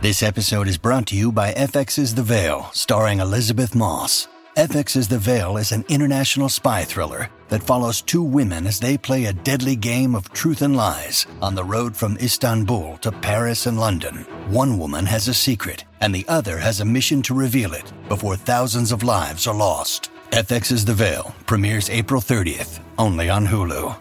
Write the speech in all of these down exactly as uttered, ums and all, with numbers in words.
This episode is brought to you by F X's The Veil, starring Elizabeth Moss. F X's The Veil is an international spy thriller that follows two women as they play a deadly game of truth and lies on the road from Istanbul to Paris and London. One woman has a secret, and the other has a mission to reveal it before thousands of lives are lost. F X's The Veil premieres April thirtieth, only on Hulu.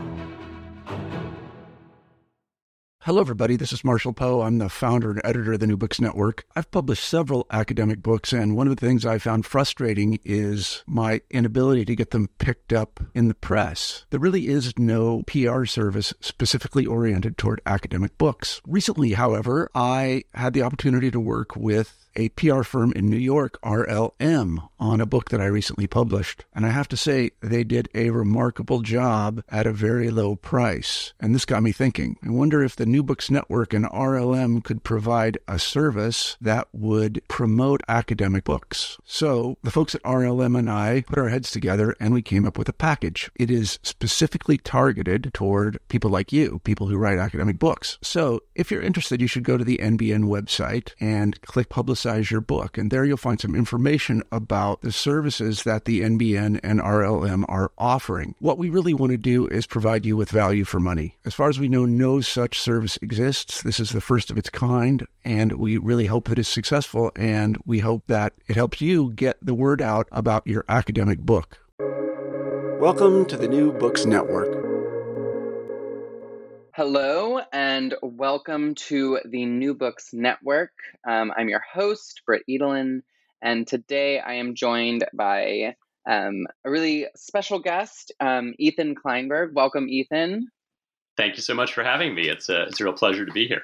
Hello, everybody. This is Marshall Poe. I'm the founder and editor of the New Books Network. I've published several academic books, and one of the things I found frustrating is my inability to get them picked up in the press. There really is no P R service specifically oriented toward academic books. Recently, however, I had the opportunity to work with a P R firm in New York, R L M, on a book that I recently published. And I have to say, they did a remarkable job at a very low price. And this got me thinking. I wonder if the New Books Network and R L M could provide a service that would promote academic books. So the folks at R L M and I put our heads together and we came up with a package. It is specifically targeted toward people like you, people who write academic books. So if you're interested, you should go to the N B N website and click Publicize your book. And there you'll find some information about the services that the N B N and R L M are offering. What we really want to do is provide you with value for money. As far as we know, no such service exists. This is the first of its kind, and we really hope it is successful, and we hope that it helps you get the word out about your academic book. Welcome to the New Books Network. Hello, and welcome to the New Books Network. Um, I'm your host, Britt Edelin, and today I am joined by um, a really special guest, um, Ethan Kleinberg. Welcome, Ethan. Thank you so much for having me. It's a, it's a real pleasure to be here.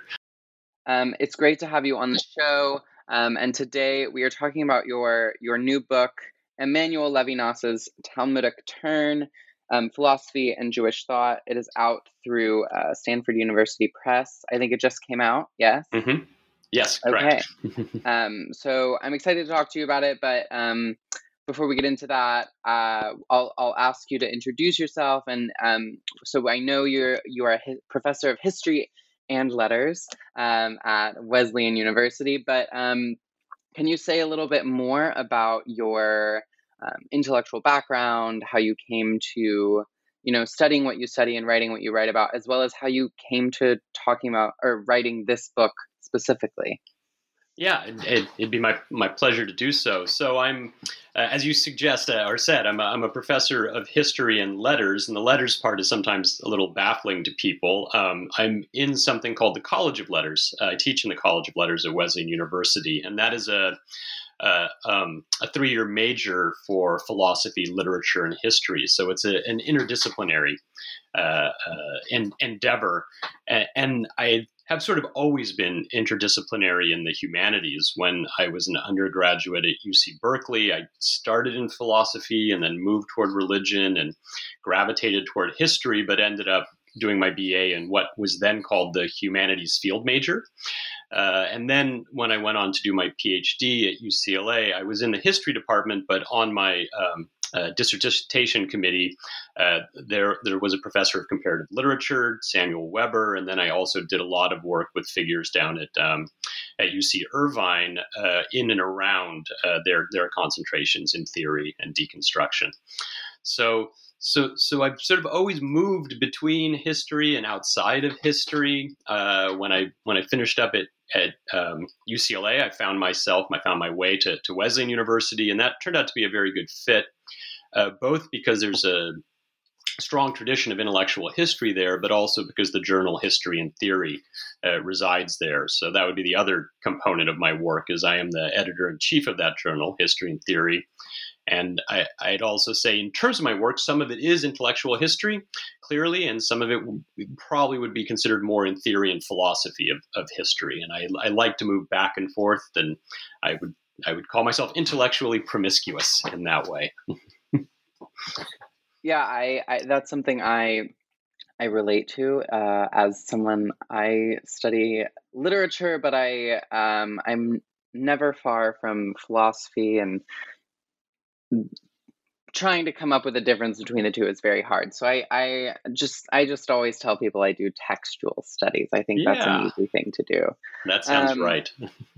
Um, it's great to have you on the show, um, and today we are talking about your, your new book, Emmanuel Levinas's Talmudic Turn, Um, Philosophy and Jewish Thought. It is out through uh, Stanford University Press. I think it just came out. Yes? Mm-hmm. Yes, okay. correct. um, so I'm excited to talk to you about it, but um, before we get into that, uh, I'll, I'll ask you to introduce yourself. And um, so I know you're you are a hi- professor of history and letters um, at Wesleyan University, but um, can you say a little bit more about your Um, intellectual background, how you came to, you know, studying what you study and writing what you write about, as well as how you came to talking about or writing this book specifically? Yeah, it, it'd be my my pleasure to do so. So I'm, uh, as you suggest uh, or said, I'm a, I'm a professor of history and letters, and the letters part is sometimes a little baffling to people. Um, I'm in something called the College of Letters. Uh, I teach in the College of Letters at Wesleyan University, and that is a Uh, um, a three-year major for philosophy, literature, and history. So it's a, an interdisciplinary uh, uh, en- endeavor. And, and I have sort of always been interdisciplinary in the humanities. When I was an undergraduate at U C Berkeley, I started in philosophy and then moved toward religion and gravitated toward history, but ended up doing my B A in what was then called the humanities field major. Uh, and then when I went on to do my PhD at U C L A, I was in the history department, but on my um, uh, dissertation committee, uh, there there was a professor of comparative literature, Samuel Weber, and then I also did a lot of work with figures down at um, at U C Irvine uh, in and around uh, their their concentrations in theory and deconstruction. So. So, so I've sort of always moved between history and outside of history. Uh, when I when I finished up at at um, U C L A, I found myself, I found my way to, to Wesleyan University, and that turned out to be a very good fit. Uh, both because there's a strong tradition of intellectual history there, but also because the journal History and Theory uh, resides there. So that would be the other component of my work, is I am the editor-in-chief of that journal, History and Theory. And I, I'd also say, in terms of my work, some of it is intellectual history, clearly, and some of it probably would be considered more in theory and philosophy of, of history. And I, I like to move back and forth, and I would I would call myself intellectually promiscuous in that way. Yeah, I, I that's something I I relate to uh, as someone. I study literature, but I um, I'm never far from philosophy and trying to come up with a difference between the two is very hard. So I, I just I just always tell people I do textual studies. I think that's an Yeah, easy thing to do. that sounds Um, right.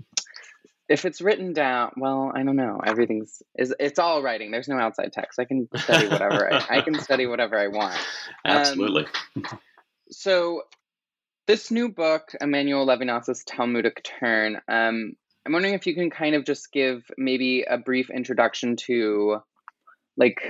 if it's written down, well, I don't know. Everything's is it's all writing. There's no outside text. I can study whatever I, I can study whatever I want. Um, Absolutely. so this new book, Emmanuel Levinas's Talmudic Turn, um, I'm wondering if you can kind of just give maybe a brief introduction to, like,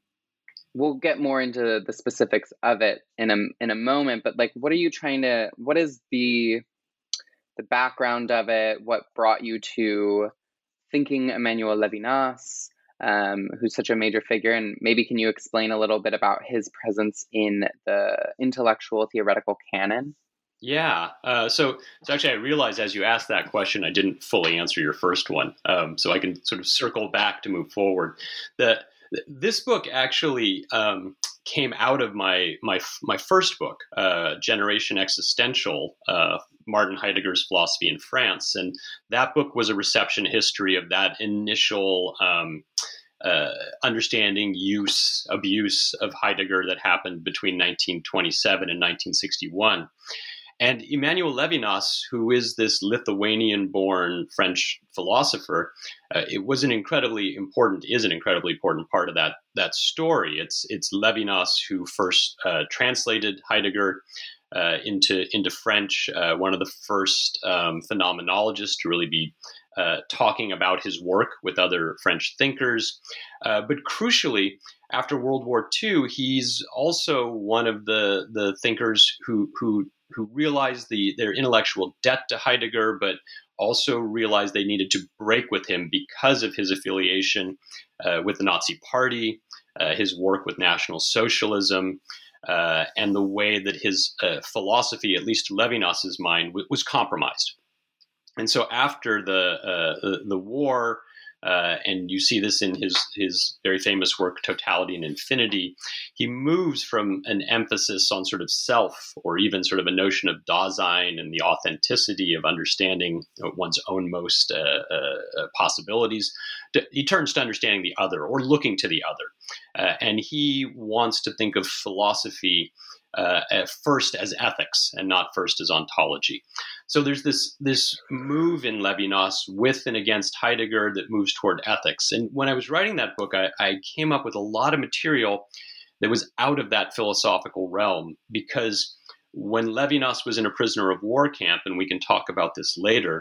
we'll get more into the specifics of it in a in a moment, but like, what are you trying to? What is the the background of it? What brought you to thinking Emmanuel Levinas, um, who's such a major figure, and maybe can you explain a little bit about his presence in the intellectual theoretical canon? Yeah. Uh, so, so actually, I realized as you asked that question, I didn't fully answer your first one. Um, so I can sort of circle back to move forward. The This book actually um, came out of my my my first book, uh, Generation Existential, uh, Martin Heidegger's Philosophy in France, and that book was a reception history of that initial um, uh, understanding, use, abuse of Heidegger that happened between nineteen twenty-seven and nineteen sixty-one. And Emmanuel Levinas, who is this Lithuanian-born French philosopher, uh, it was an incredibly important, is an incredibly important part of that that story. It's it's Levinas who first uh, translated Heidegger uh, into into French, uh, one of the first um, phenomenologists to really be uh, talking about his work with other French thinkers. Uh, but crucially, after World War Two, he's also one of the the thinkers who who who realized the their intellectual debt to Heidegger, but also realized they needed to break with him because of his affiliation uh, with the Nazi Party, uh, his work with National Socialism, uh, and the way that his uh, philosophy, at least to Levinas's mind, w- was compromised. And so after the uh, the, the war, Uh, and you see this in his his very famous work, Totality and Infinity, he moves from an emphasis on sort of self, or even sort of a notion of Dasein and the authenticity of understanding one's own most uh, uh, possibilities. To, he turns to understanding the other, or looking to the other. Uh, and he wants to think of philosophy uh, at first as ethics and not first as ontology. So there's this this move in Levinas with and against Heidegger that moves toward ethics. And when I was writing that book, I, I came up with a lot of material that was out of that philosophical realm, because when Levinas was in a prisoner of war camp, and we can talk about this later,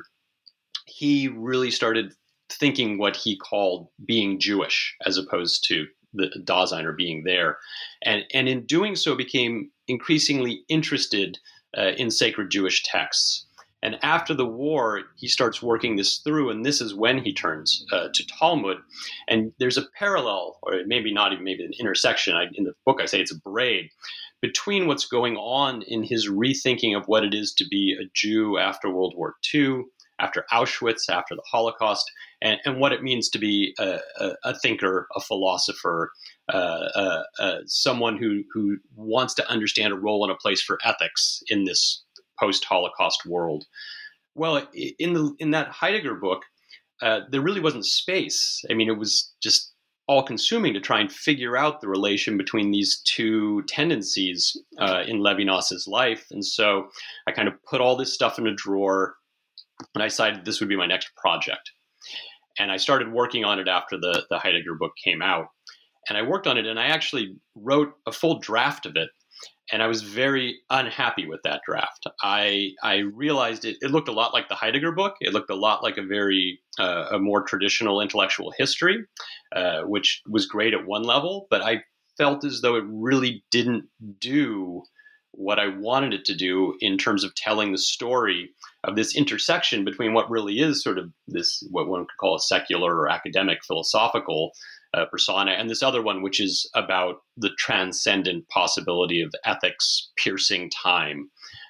he really started thinking what he called being Jewish as opposed to the Dasein, or being there. And, and in doing so became increasingly interested uh, in sacred Jewish texts. And after the war, he starts working this through, and this is when he turns uh, to Talmud. And there's a parallel, or maybe not even maybe an intersection. I, in the book, I say it's a braid between what's going on in his rethinking of what it is to be a Jew after World War Two, after Auschwitz, after the Holocaust, and, and what it means to be a, a, a thinker, a philosopher, uh, uh, uh, someone who who wants to understand a role and a place for ethics in this post-Holocaust world. Well, in the in that Heidegger book, uh, there really wasn't space. I mean, it was just all-consuming to try and figure out the relation between these two tendencies uh, in Levinas's life. And so I kind of put all this stuff in a drawer, and I decided this would be my next project. And I started working on it after the, the Heidegger book came out. And I worked on it, and I actually wrote a full draft of it. And I was very unhappy with that draft. I I realized it, it looked a lot like the Heidegger book. It looked a lot like a very uh, a more traditional intellectual history, uh, which was great at one level. But I felt as though it really didn't do what I wanted it to do in terms of telling the story of this intersection between what really is sort of this, what one could call a secular or academic philosophical uh, persona, and this other one, which is about the transcendent possibility of ethics piercing time.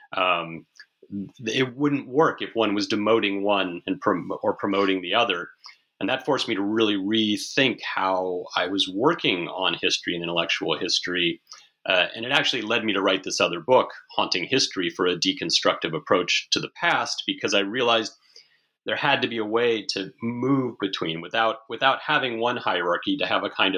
Um, it wouldn't work if one was demoting one and prom- or promoting the other. And that forced me to really rethink how I was working on history and intellectual history. Uh, and it actually led me to write this other book, Haunting History, for a deconstructive approach to the past, because I realized there had to be a way to move between, without without having one hierarchy, to have a kind of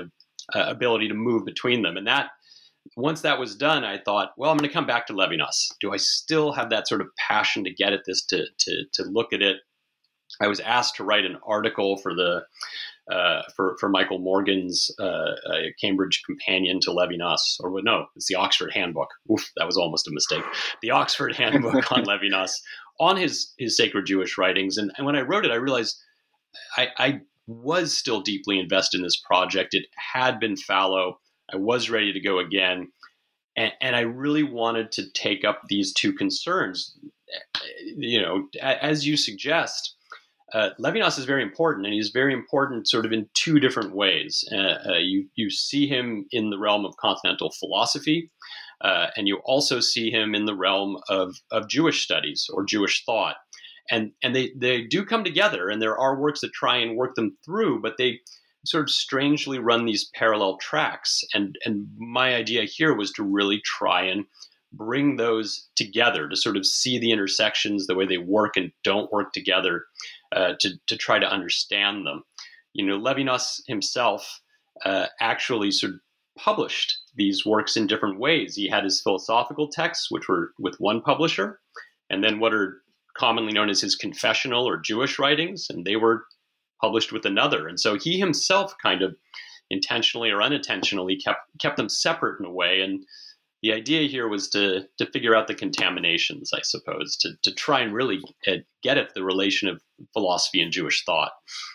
uh, ability to move between them. And that, once that was done, I thought, well, I'm going to come back to Levinas. Do I still have that sort of passion to get at this, to to to look at it? I was asked to write an article for the uh, for for Michael Morgan's uh, uh, Cambridge Companion to Levinas, or no, it's the Oxford Handbook. Oof, that was almost a mistake. The Oxford Handbook on Levinas, on his his sacred Jewish writings. And, and when I wrote it, I realized I, I was still deeply invested in this project. It had been fallow. I was ready to go again. And, and I really wanted to take up these two concerns. You know, as you suggest, uh, Levinas is very important, and he's very important sort of in two different ways. Uh, uh, you, you see him in the realm of continental philosophy, uh, and you also see him in the realm of, of Jewish studies or Jewish thought. And, and they, they do come together, and there are works that try and work them through, but they sort of strangely run these parallel tracks. And, and my idea here was to really try and bring those together, to sort of see the intersections, the way they work and don't work together, uh, to, to try to understand them. You know, Levinas himself uh, actually sort of published these works in different ways. He had his philosophical texts, which were with one publisher, and then what are commonly known as his confessional or Jewish writings, and they were published with another. And so he himself kind of intentionally or unintentionally kept kept them separate in a way. And the idea here was to to figure out the contaminations, I suppose, to to try and really get at the relation of philosophy and Jewish thought.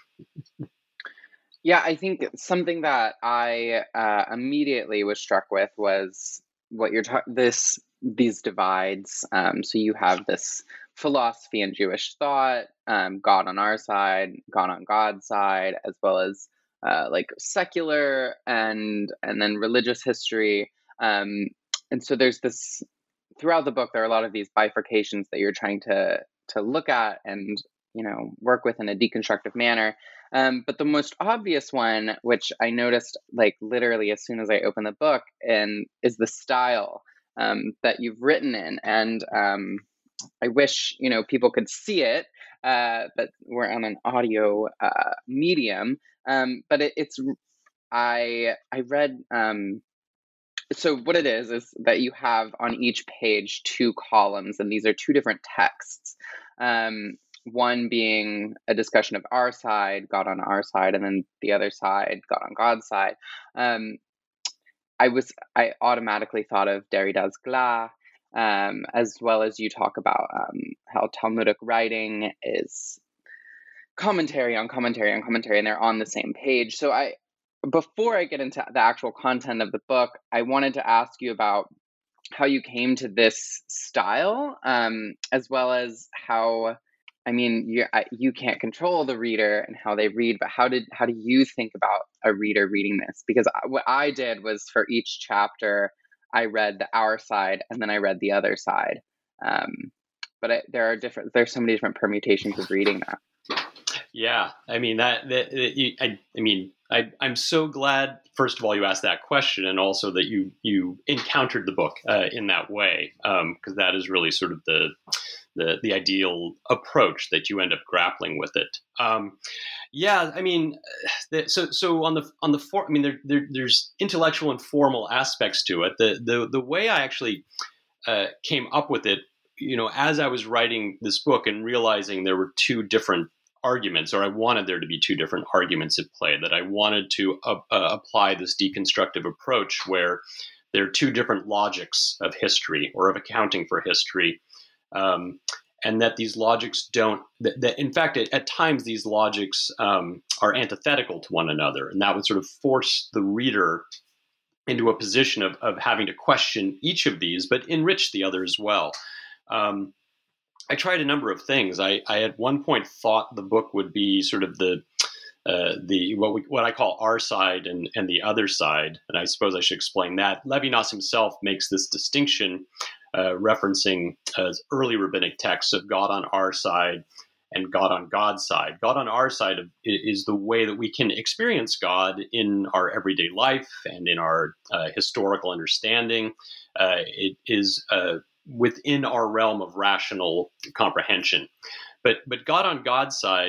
Yeah, I think something that I uh, immediately was struck with was what you're talking, this these divides. Um, so you have this philosophy and Jewish thought, um, God on our side, God on God's side, as well as uh, like secular and and then religious history. Um, and so there's this, throughout the book, there are a lot of these bifurcations that you're trying to to look at and, you know, work with in a deconstructive manner. Um, but the most obvious one, which I noticed like literally as soon as I opened the book, and is the style um, that you've written in. And um, I wish, you know, people could see it, uh, but we're on an audio uh, medium. Um, but it, it's, I I read, um, so what it is, is that you have on each page two columns, and these are two different texts. Um, one being a discussion of our side, God on our side, and then the other side, God on God's side. Um, I was, I automatically thought of Derrida's Glas, um, as well as you talk about um, how Talmudic writing is commentary on commentary on commentary, and they're on the same page. So I, before I get into the actual content of the book, I wanted to ask you about how you came to this style, um, as well as how, I mean, you you can't control the reader and how they read, but how did how do you think about a reader reading this? Because what I did was, for each chapter, I read the our side and then I read the other side. Um, but it, there are different. There's so many different permutations of reading that. Yeah, I mean that. that, that I, I mean, I, I'm so glad. First of all, you asked that question, and also that you you encountered the book uh, in that way, because um, that is really sort of the. the the ideal approach, that you end up grappling with it. Um, yeah, I mean, the, so so on the on the for, I mean, there, there there's intellectual and formal aspects to it. The the the way I actually uh, came up with it, you know, as I was writing this book and realizing there were two different arguments, or I wanted there to be two different arguments at play, that I wanted to uh, uh, apply this deconstructive approach where there are two different logics of history, or of accounting for history. Um, and that these logics don't, that, that in fact, at, at times these logics um, are antithetical to one another. And that would sort of force the reader into a position of, of having to question each of these, but enrich the other as well. Um, I tried a number of things. I, I at one point thought the book would be sort of the uh, the what we what I call our side and, and the other side. And I suppose I should explain that. Levinas himself makes this distinction, Uh, referencing uh, early rabbinic texts of God on our side and God on God's side. God on our side of, is the way that we can experience God in our everyday life and in our uh, historical understanding. Uh, it is uh, within our realm of rational comprehension. But but God on God's side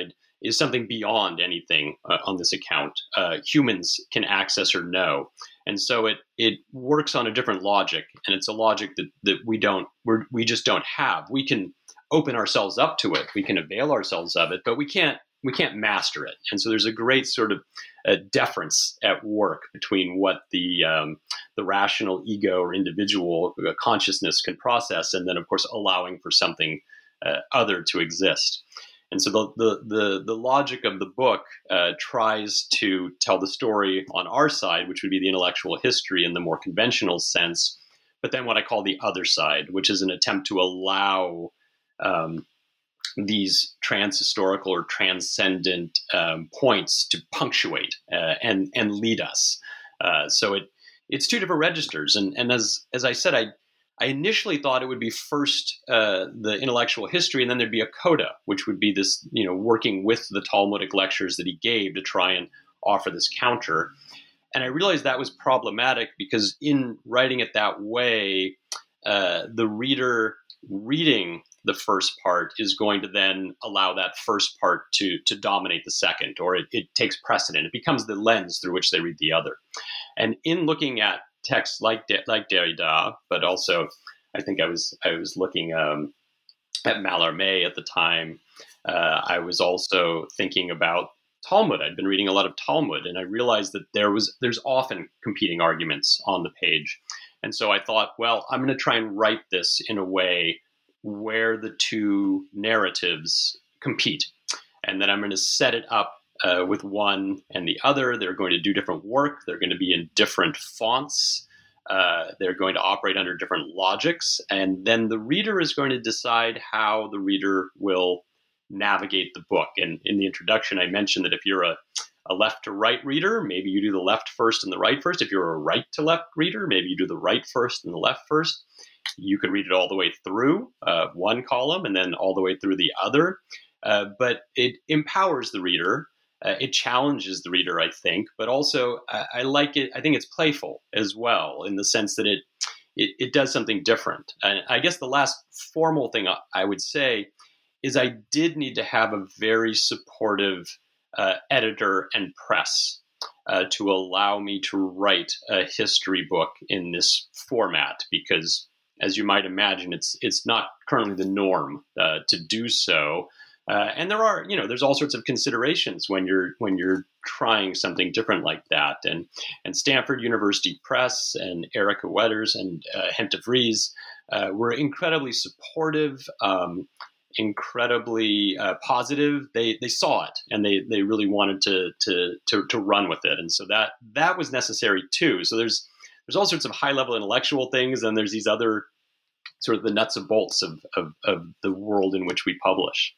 is something beyond anything uh, on this account. Uh, humans can access or know. And so it it works on a different logic, and it's a logic that, that we don't we're, we just don't have. We can open ourselves up to it, we can avail ourselves of it, but we can't we can't master it. And so there's a great sort of uh, deference at work between what the um, the rational ego or individual consciousness can process, and then of course allowing for something uh, other to exist. And so the, the the the logic of the book uh, tries to tell the story on our side, which would be the intellectual history in the more conventional sense, but then what I call the other side, which is an attempt to allow um, these trans-historical or transcendent um, points to punctuate uh, and and lead us. Uh, so it it's two different registers, and and as as I said, I. I initially thought it would be first uh, the intellectual history, and then there'd be a coda, which would be this, you know, working with the Talmudic lectures that he gave to try and offer this counter. And I realized that was problematic because in writing it that way, uh, the reader reading the first part is going to then allow that first part to to dominate the second, or it, it takes precedent. It becomes the lens through which they read the other. And in looking at texts like like Derrida, but also I think I was I was looking um, at Mallarmé at the time. Uh, I was also thinking about Talmud. I'd been reading a lot of Talmud, and I realized that there was there's often competing arguments on the page. And so I thought, well, I'm going to try and write this in a way where the two narratives compete, and then I'm going to set it up Uh, with one and the other. They're going to do different work. They're going to be in different fonts. Uh, they're going to operate under different logics. And then the reader is going to decide how the reader will navigate the book. And in the introduction, I mentioned that if you're a, a left to right reader, maybe you do the left first and the right first. If you're a right to left reader, maybe you do the right first and the left first. You could read it all the way through uh, one column and then all the way through the other. Uh, but it empowers the reader. Uh, it challenges the reader, I think, but also I, I like it. I think it's playful as well, in the sense that it, it it does something different. And I guess the last formal thing I would say is I did need to have a very supportive uh, editor and press uh, to allow me to write a history book in this format, because, as you might imagine, it's it's not currently the norm uh, to do so. Uh, and there are, you know, there's all sorts of considerations when you're when you're trying something different like that. And and Stanford University Press and Erica Wetters and uh, Hente Vries uh, were incredibly supportive, um, incredibly uh, positive. They they saw it and they they really wanted to to to to run with it. And so that that was necessary too. So there's there's all sorts of high level intellectual things, and there's these other sort of the nuts and bolts of of, of the world in which we publish.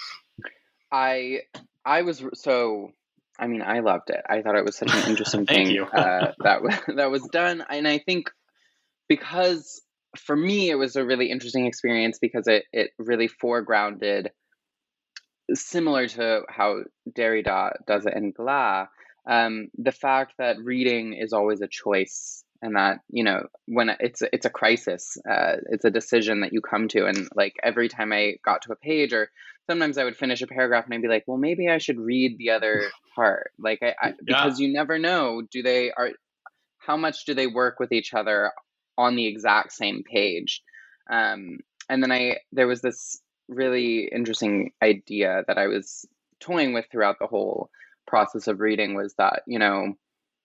I I was so I mean I loved it. I thought it was such an interesting Thank thing you. uh, that w- that was done, and I think because for me it was a really interesting experience because it it really foregrounded, similar to how Derrida does it in Glas, um, the fact that reading is always a choice, and that, you know, when it's it's a crisis, uh, it's a decision that you come to, and like every time I got to a page, or sometimes I would finish a paragraph and I'd be like, well, maybe I should read the other part, like I, I because Yeah. you never know, do they are how much do they work with each other on the exact same page, um, and then I there was this really interesting idea that I was toying with throughout the whole process of reading, was that, you know,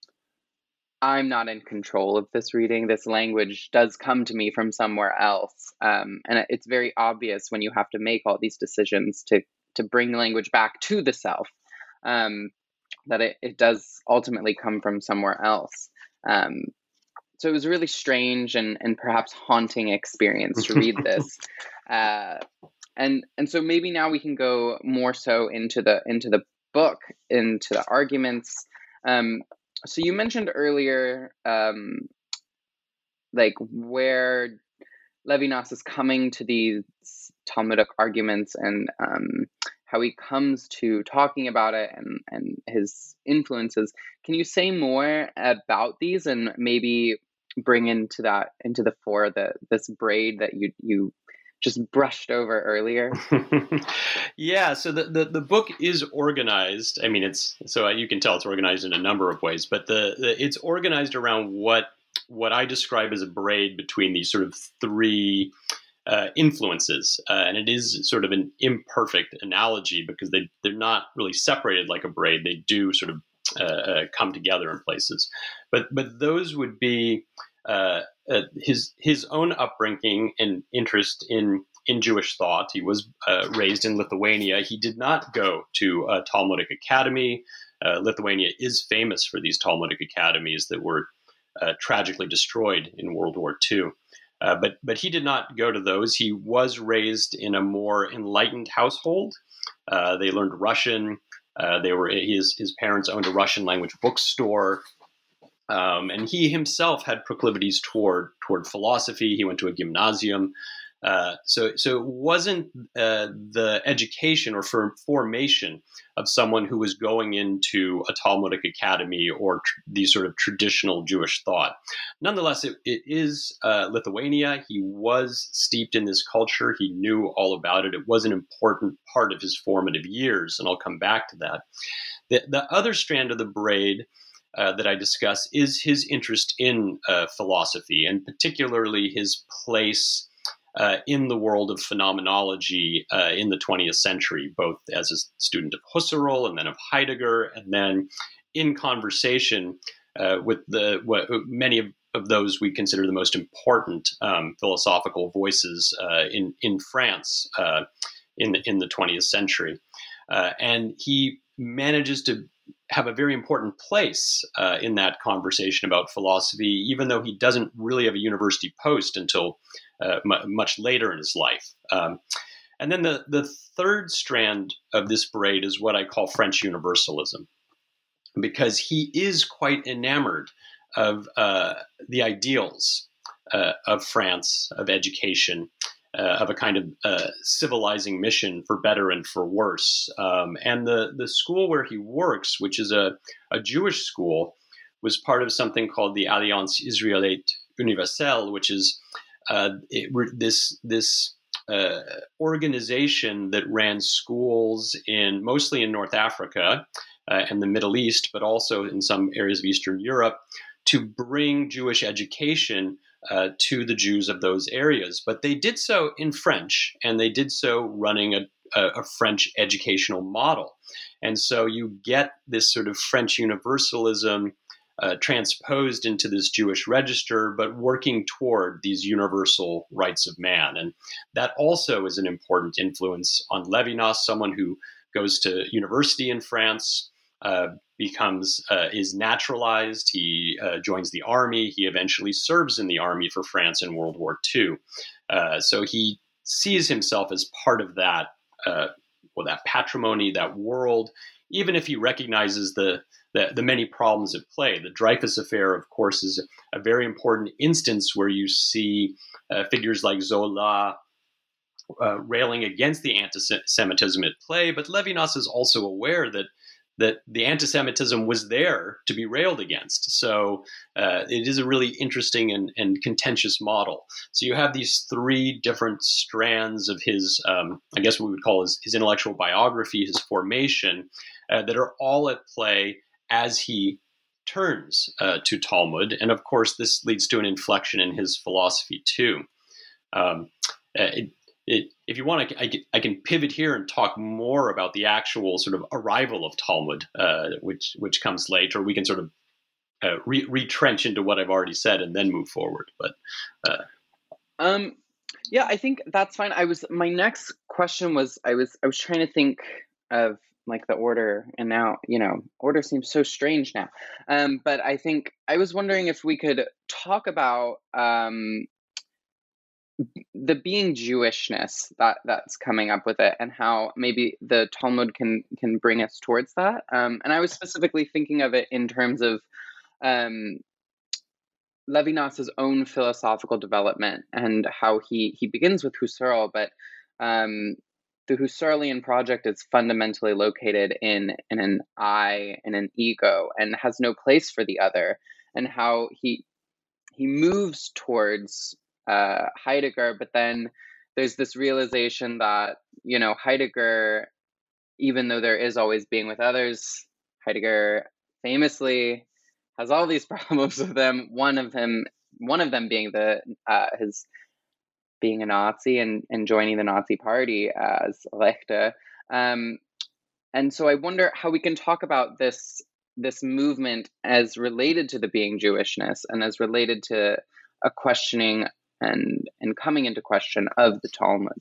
I'm not in control of this reading. This language does come to me from somewhere else. Um, and it's very obvious when you have to make all these decisions to, to bring language back to the self, um, that it, it does ultimately come from somewhere else. Um, so it was a really strange and, and perhaps haunting experience to read this. Uh, and and so maybe now we can go more so into the into the book, into the arguments. Um, So you mentioned earlier, um, like where Levinas is coming to these Talmudic arguments, and um, how he comes to talking about it, and, and his influences. Can you say more about these, and maybe bring into that into the fore the this braid that you you just brushed over earlier? Yeah, so the, the, the book is organized. I mean, it's so you can tell it's organized in a number of ways, but the, the it's organized around what what I describe as a braid between these sort of three uh, influences, uh, and it is sort of an imperfect analogy because they they're not really separated like a braid. They do sort of uh, uh, come together in places, but but those would be uh, uh, his his own upbringing and interest in in Jewish thought. He was uh, raised in Lithuania. He did not go to a Talmudic academy. Uh, Lithuania is famous for these Talmudic academies that were uh, tragically destroyed in World War Two. Uh, but but he did not go to those. He was raised in a more enlightened household. Uh, they learned Russian. Uh, they were his his parents owned a Russian language bookstore, um, and he himself had proclivities toward toward philosophy. He went to a gymnasium. Uh, so, so it wasn't uh, the education or for formation of someone who was going into a Talmudic academy or tr- these sort of traditional Jewish thought. Nonetheless, it, it is uh, Lithuania. He was steeped in this culture. He knew all about it. It was an important part of his formative years, and I'll come back to that. The, the other strand of the braid Uh, that I discuss is his interest in uh, philosophy, and particularly his place uh, in the world of phenomenology uh, in the twentieth century, both as a student of Husserl and then of Heidegger, and then in conversation uh, with the what, many of, of those we consider the most important um, philosophical voices uh, in in France uh, in the, in the twentieth century, uh, and he manages to have a very important place uh, in that conversation about philosophy, even though he doesn't really have a university post until uh, m- much later in his life. Um, and then the, the third strand of this braid is what I call French universalism, because he is quite enamored of uh, the ideals uh, of France, of education, Uh, of a kind of uh, civilizing mission for better and for worse. Um, and the, the school where he works, which is a, a Jewish school, was part of something called the Alliance Israélite Universelle, which is uh, it, this, this uh, organization that ran schools in mostly in North Africa uh, and the Middle East, but also in some areas of Eastern Europe, to bring Jewish education Uh, to the Jews of those areas. But they did so in French, and they did so running a, a, a French educational model. And so you get this sort of French universalism uh, transposed into this Jewish register, but working toward these universal rights of man. And that also is an important influence on Levinas, someone who goes to university in France, uh, becomes uh, is naturalized. He uh, joins the army. He eventually serves in the army for France in World War Two. Uh, so he sees himself as part of that, uh, well, that patrimony, that world, even if he recognizes the, the the many problems at play. The Dreyfus Affair, of course, is a very important instance where you see uh, figures like Zola uh, railing against the anti-Semitism at play, but Levinas is also aware that that the anti-Semitism was there to be railed against. So uh, it is a really interesting and, and contentious model. So you have these three different strands of his, um, I guess what we would call his, his intellectual biography, his formation, uh, that are all at play as he turns uh, to Talmud. And of course, this leads to an inflection in his philosophy too. Um, it, It, if you want, I, I can pivot here and talk more about the actual sort of arrival of Talmud, uh, which which comes later. We can sort of uh, re- retrench into what I've already said and then move forward. But uh, um, yeah, I think that's fine. I was my next question was I was I was trying to think of like the order, and now you know order seems so strange now. Um, but I think I was wondering if we could talk about um. the being Jewishness that that's coming up with it, and how maybe the Talmud can can bring us towards that. Um, and I was specifically thinking of it in terms of um, Levinas's own philosophical development and how he he begins with Husserl, but um, the Husserlian project is fundamentally located in in an I and an ego, and has no place for the other, and how he he moves towards uh, Heidegger, but then there's this realization that, you know, Heidegger, even though there is always being with others, Heidegger famously has all these problems with them. One of them, one of them being the uh, his being a Nazi and, and joining the Nazi party as Rechte. Um, and so I wonder how we can talk about this this movement as related to the being Jewishness and as related to a questioning and and coming into question of the Talmud.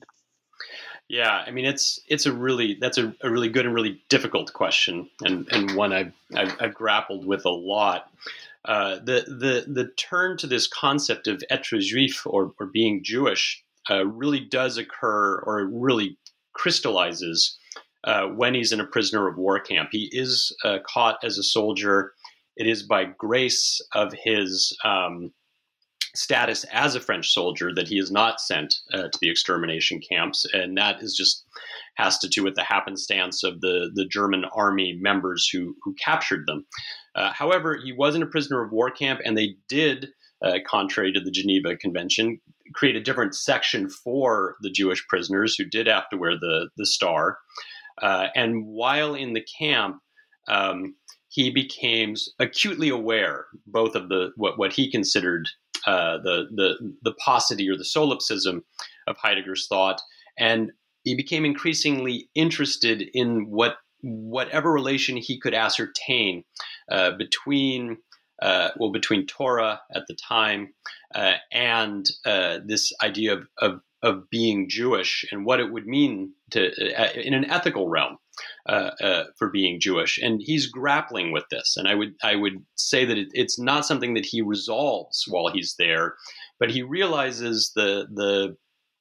Yeah, I mean, it's it's a really that's a, a really good and really difficult question, and, and one I've, I've I've grappled with a lot. Uh, the the the turn to this concept of être juif, or or being Jewish, uh, really does occur, or it really crystallizes uh, when he's in a prisoner of war camp. He is uh, caught as a soldier. It is by grace of his um, status as a French soldier that he is not sent uh, to the extermination camps, and that is just has to do with the happenstance of the the German army members who who captured them. Uh, however, he was in a prisoner of war camp, and they did, uh, contrary to the Geneva Convention, create a different section for the Jewish prisoners who did have to wear the the star. Uh, and while in the camp, um, he became acutely aware both of the what what he considered Uh, the the the paucity or the solipsism of Heidegger's thought, and he became increasingly interested in what whatever relation he could ascertain uh, between uh, well between Torah at the time uh, and uh, this idea of, of of being Jewish and what it would mean to uh, in an ethical realm. Uh, uh, for being Jewish, and he's grappling with this. And I would I would say that it, it's not something that he resolves while he's there, but he realizes the the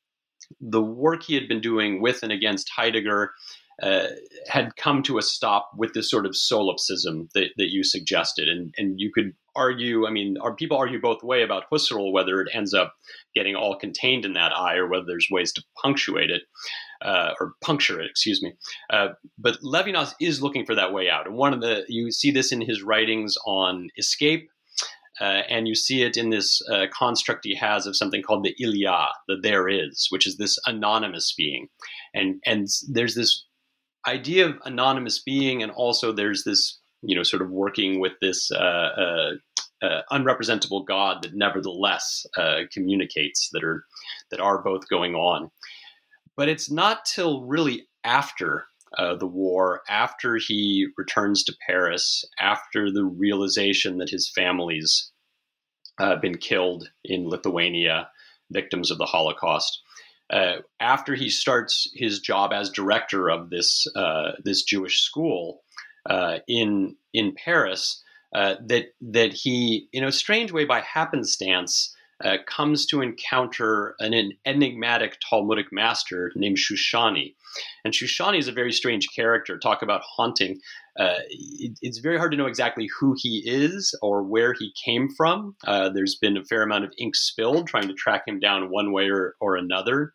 the work he had been doing with and against Heidegger uh, had come to a stop with this sort of solipsism that, that you suggested. And and you could argue, I mean, are, people argue both way about Husserl, whether it ends up getting all contained in that I or whether there's ways to punctuate it. Uh, or puncture it, excuse me. Uh, but Levinas is looking for that way out. And one of the, you see this in his writings on escape, uh, and you see it in this uh, construct he has of something called the Ilia, the there is, which is this anonymous being. And, and there's this idea of anonymous being, and also there's this, you know, sort of working with this uh, uh, uh, unrepresentable God that nevertheless uh, communicates, that are, that are both going on. But it's not till really after uh, the war, after he returns to Paris, after the realization that his family's uh, been killed in Lithuania, victims of the Holocaust, uh, after he starts his job as director of this uh, this Jewish school uh, in in Paris, uh, that that he, in a strange way, by happenstance, Uh, comes to encounter an, an enigmatic Talmudic master named Shushani. And Shushani is a very strange character. Talk about haunting. Uh, it, it's very hard to know exactly who he is or where he came from. Uh, there's been a fair amount of ink spilled trying to track him down one way or, or another.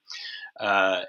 Uh,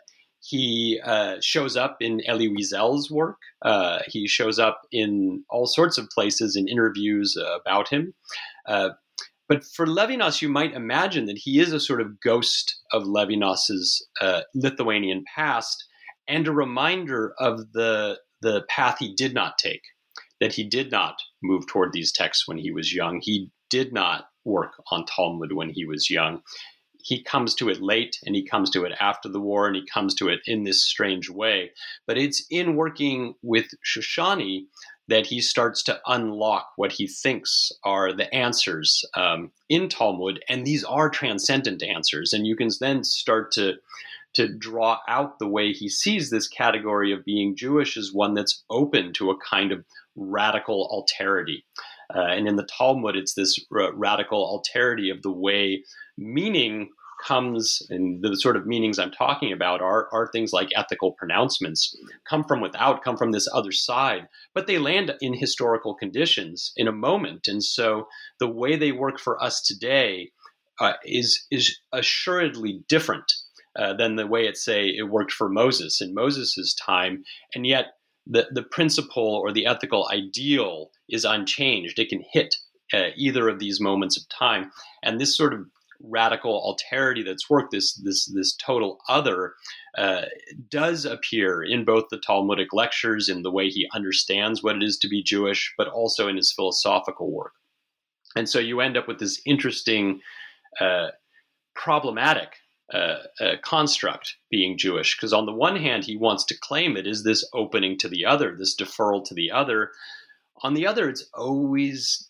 he uh, shows up in Elie Wiesel's work. Uh, he shows up in all sorts of places in interviews uh, about him. Uh, But for Levinas, you might imagine that he is a sort of ghost of Levinas's uh, Lithuanian past, and a reminder of the the path he did not take, that he did not move toward these texts when he was young. He did not work on Talmud when he was young. He comes to it late, and he comes to it after the war, and he comes to it in this strange way. But it's in working with Shushani that he starts to unlock what he thinks are the answers um, in Talmud, and these are transcendent answers. And you can then start to to draw out the way he sees this category of being Jewish as one that's open to a kind of radical alterity. Uh, and in the Talmud, it's this r- radical alterity of the way meaning comes, and the sort of meanings I'm talking about are, are things like ethical pronouncements, come from without, come from this other side, but they land in historical conditions in a moment. And so the way they work for us today uh, is, is assuredly different uh, than the way it, say, it worked for Moses in Moses's time. And yet the, the principle or the ethical ideal is unchanged. It can hit uh, either of these moments of time. And this sort of radical alterity that's worked, this this this total other, uh, does appear in both the Talmudic lectures, in the way he understands what it is to be Jewish, but also in his philosophical work. And so you end up with this interesting, uh, problematic uh, uh, construct, being Jewish, because on the one hand, he wants to claim it is this opening to the other, this deferral to the other. On the other, it's always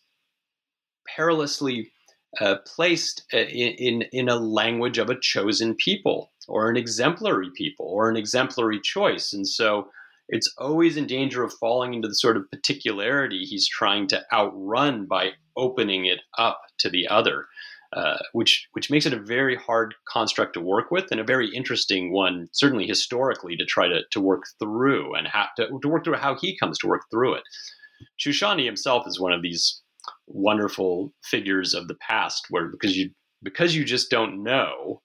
perilously uh, placed uh, in, in in a language of a chosen people, or an exemplary people, or an exemplary choice. And so it's always in danger of falling into the sort of particularity he's trying to outrun by opening it up to the other, uh, which which makes it a very hard construct to work with, and a very interesting one, certainly historically, to try to, to work through, and have to, to work through how he comes to work through it. Shoshani himself is one of these wonderful figures of the past, where because you because you just don't know,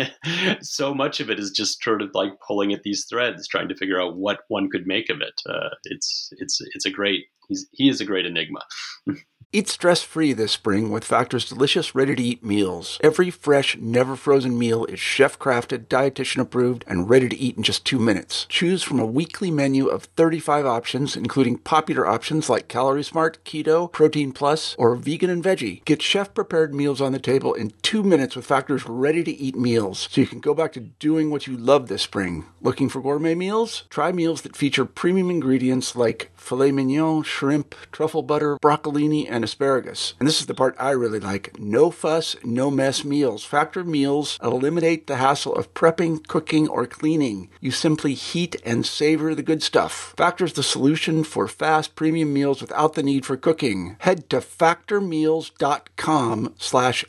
so much of it is just sort of like pulling at these threads, trying to figure out what one could make of it. Uh, it's it's it's a great he's he is a great enigma. Eat stress-free this spring with Factor's delicious, ready-to-eat meals. Every fresh, never-frozen meal is chef-crafted, dietitian-approved, and ready to eat in just two minutes. Choose from a weekly menu of thirty-five options, including popular options like Calorie Smart, Keto, Protein Plus, or Vegan and Veggie. Get chef-prepared meals on the table in two minutes with Factor's ready-to-eat meals, so you can go back to doing what you love this spring. Looking for gourmet meals? Try meals that feature premium ingredients like filet mignon, shrimp, truffle butter, broccolini, and asparagus. And this is the part I really like. No fuss, no mess meals. Factor meals eliminate the hassle of prepping, cooking, or cleaning. You simply heat and savor the good stuff. Factor's the solution for fast premium meals without the need for cooking. Head to factormeals.com slash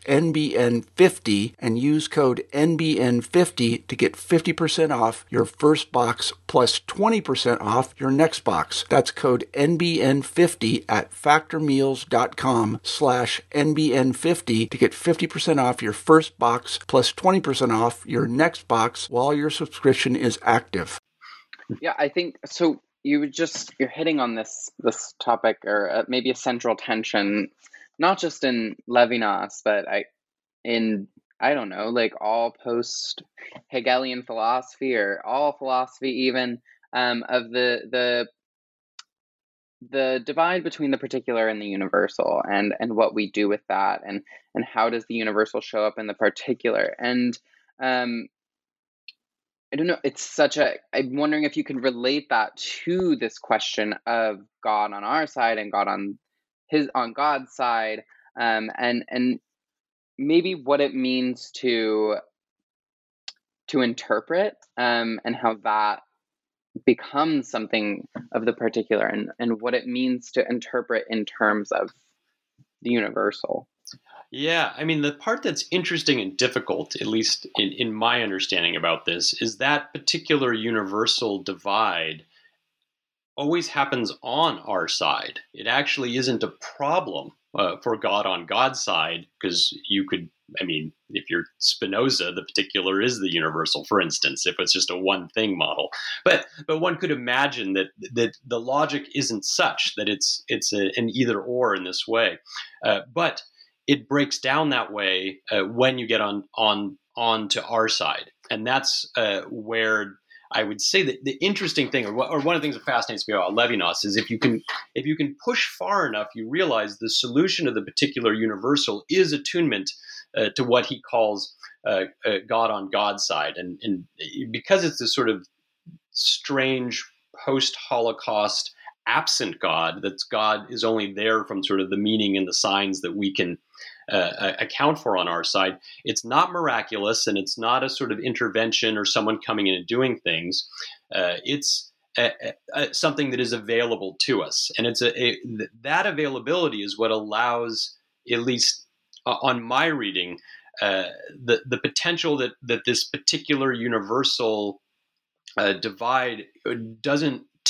NBN50 and use code N B N fifty to get fifty percent off your first box plus twenty percent off your next box. That's code N B N fifty at factormeals.com slash NBN50 to get fifty percent off your first box plus twenty percent off your next box while your subscription is active. Yeah, I think so. You just you're hitting on this this topic, or uh, maybe a central tension, not just in Levinas, but I in I don't know, like all post Hegelian philosophy, or all philosophy even, um, of the the the divide between the particular and the universal, and and what we do with that, and and how does the universal show up in the particular. And um I don't know, it's such a I'm wondering if you can relate that to this question of God on our side and God on his on God's side, um and and maybe what it means to to interpret, um and how that becomes something of the particular, and, and what it means to interpret in terms of the universal. Yeah, I mean, the part that's interesting and difficult, at least in, in my understanding about this, is that particular universal divide always happens on our side. It actually isn't a problem uh, for God on God's side, because you could, I mean, if you're Spinoza, the particular is the universal, for instance, if it's just a one thing model. But but one could imagine that that the logic isn't such that it's it's a, an either or in this way. Uh, but it breaks down that way uh, when you get on on on to our side, and that's uh, where I would say that the interesting thing, or, or one of the things that fascinates me about Levinas, is if you can if you can push far enough, you realize the solution of the particular universal is attunement uh, to what he calls uh, uh, God on God's side, and and because it's this sort of strange post-Holocaust absent God, that God is only there from sort of the meaning and the signs that we can uh, account for on our side. It's not miraculous, and it's not a sort of intervention or someone coming in and doing things. Uh, it's a, a, something that is available to us, and it's a, a that availability is what allows, at least uh, on my reading, uh, the the potential that that this particular universal uh, divide doesn't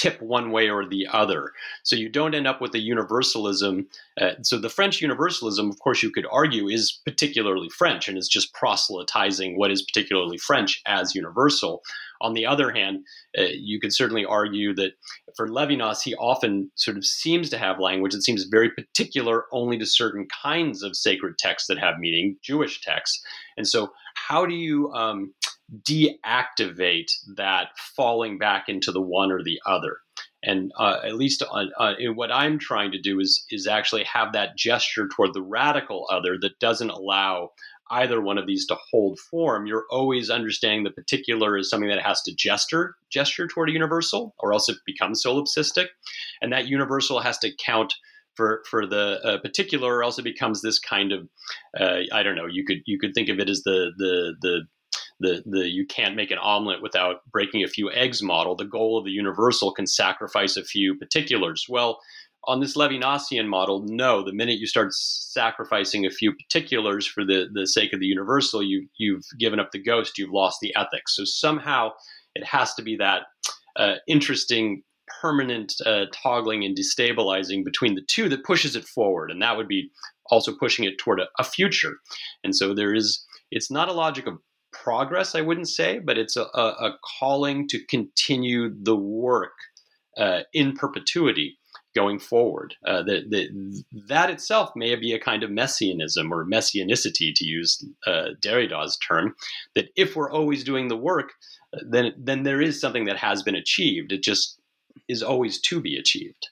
tip one way or the other. So you don't end up with a universalism. Uh, so the French universalism, of course, you could argue is particularly French and is just proselytizing what is particularly French as universal. On the other hand, uh, you could certainly argue that for Levinas, he often sort of seems to have language that seems very particular only to certain kinds of sacred texts that have meaning, Jewish texts. And so how do you um, deactivate that falling back into the one or the other? And uh, at least on, uh, what I'm trying to do is is actually have that gesture toward the radical other that doesn't allow either one of these to hold form. You're always understanding the particular as something that has to gesture gesture toward a universal, or else it becomes solipsistic, and that universal has to count for for the uh, particular, or else it becomes this kind of uh, I don't know. You could you could think of it as the the the The, the you can't make an omelet without breaking a few eggs model. The goal of the universal can sacrifice a few particulars. Well, on this Levinasian model, no. The minute you start sacrificing a few particulars for the, the sake of the universal, you, you've given up the ghost, you've lost the ethics. So somehow it has to be that uh, interesting, permanent uh, toggling and destabilizing between the two that pushes it forward. And that would be also pushing it toward a, a future. And so there is, it's not a logic of progress, I wouldn't say, but it's a, a, a calling to continue the work uh, in perpetuity going forward. Uh, the, the, that itself may be a kind of messianism or messianicity, to use uh, Derrida's term, that if we're always doing the work, then then there is something that has been achieved. It just is always to be achieved.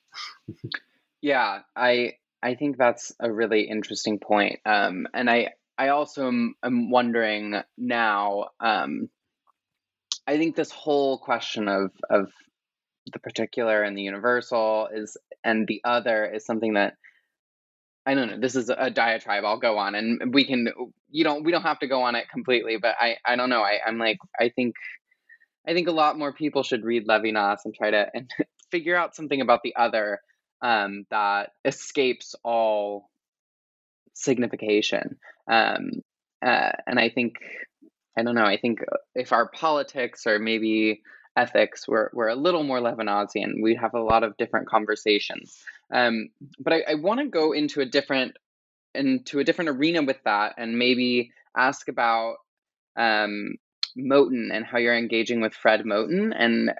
Yeah, I I think that's a really interesting point. Um, and I I also am, am wondering now, um, I think this whole question of, of the particular and the universal is, and the other is something that, I don't know, this is a diatribe I'll go on, and we can, you don't, we don't have to go on it completely, but I, I don't know. I, I'm like, I think, I think a lot more people should read Levinas and try to and figure out something about the other um, that escapes all signification. Um, uh, and I think, I don't know, I think if our politics or maybe ethics were, were a little more Levinasian, we'd have a lot of different conversations. Um, but I, I want to go into a different, into a different arena with that, and maybe ask about um, Moten and how you're engaging with Fred Moten. And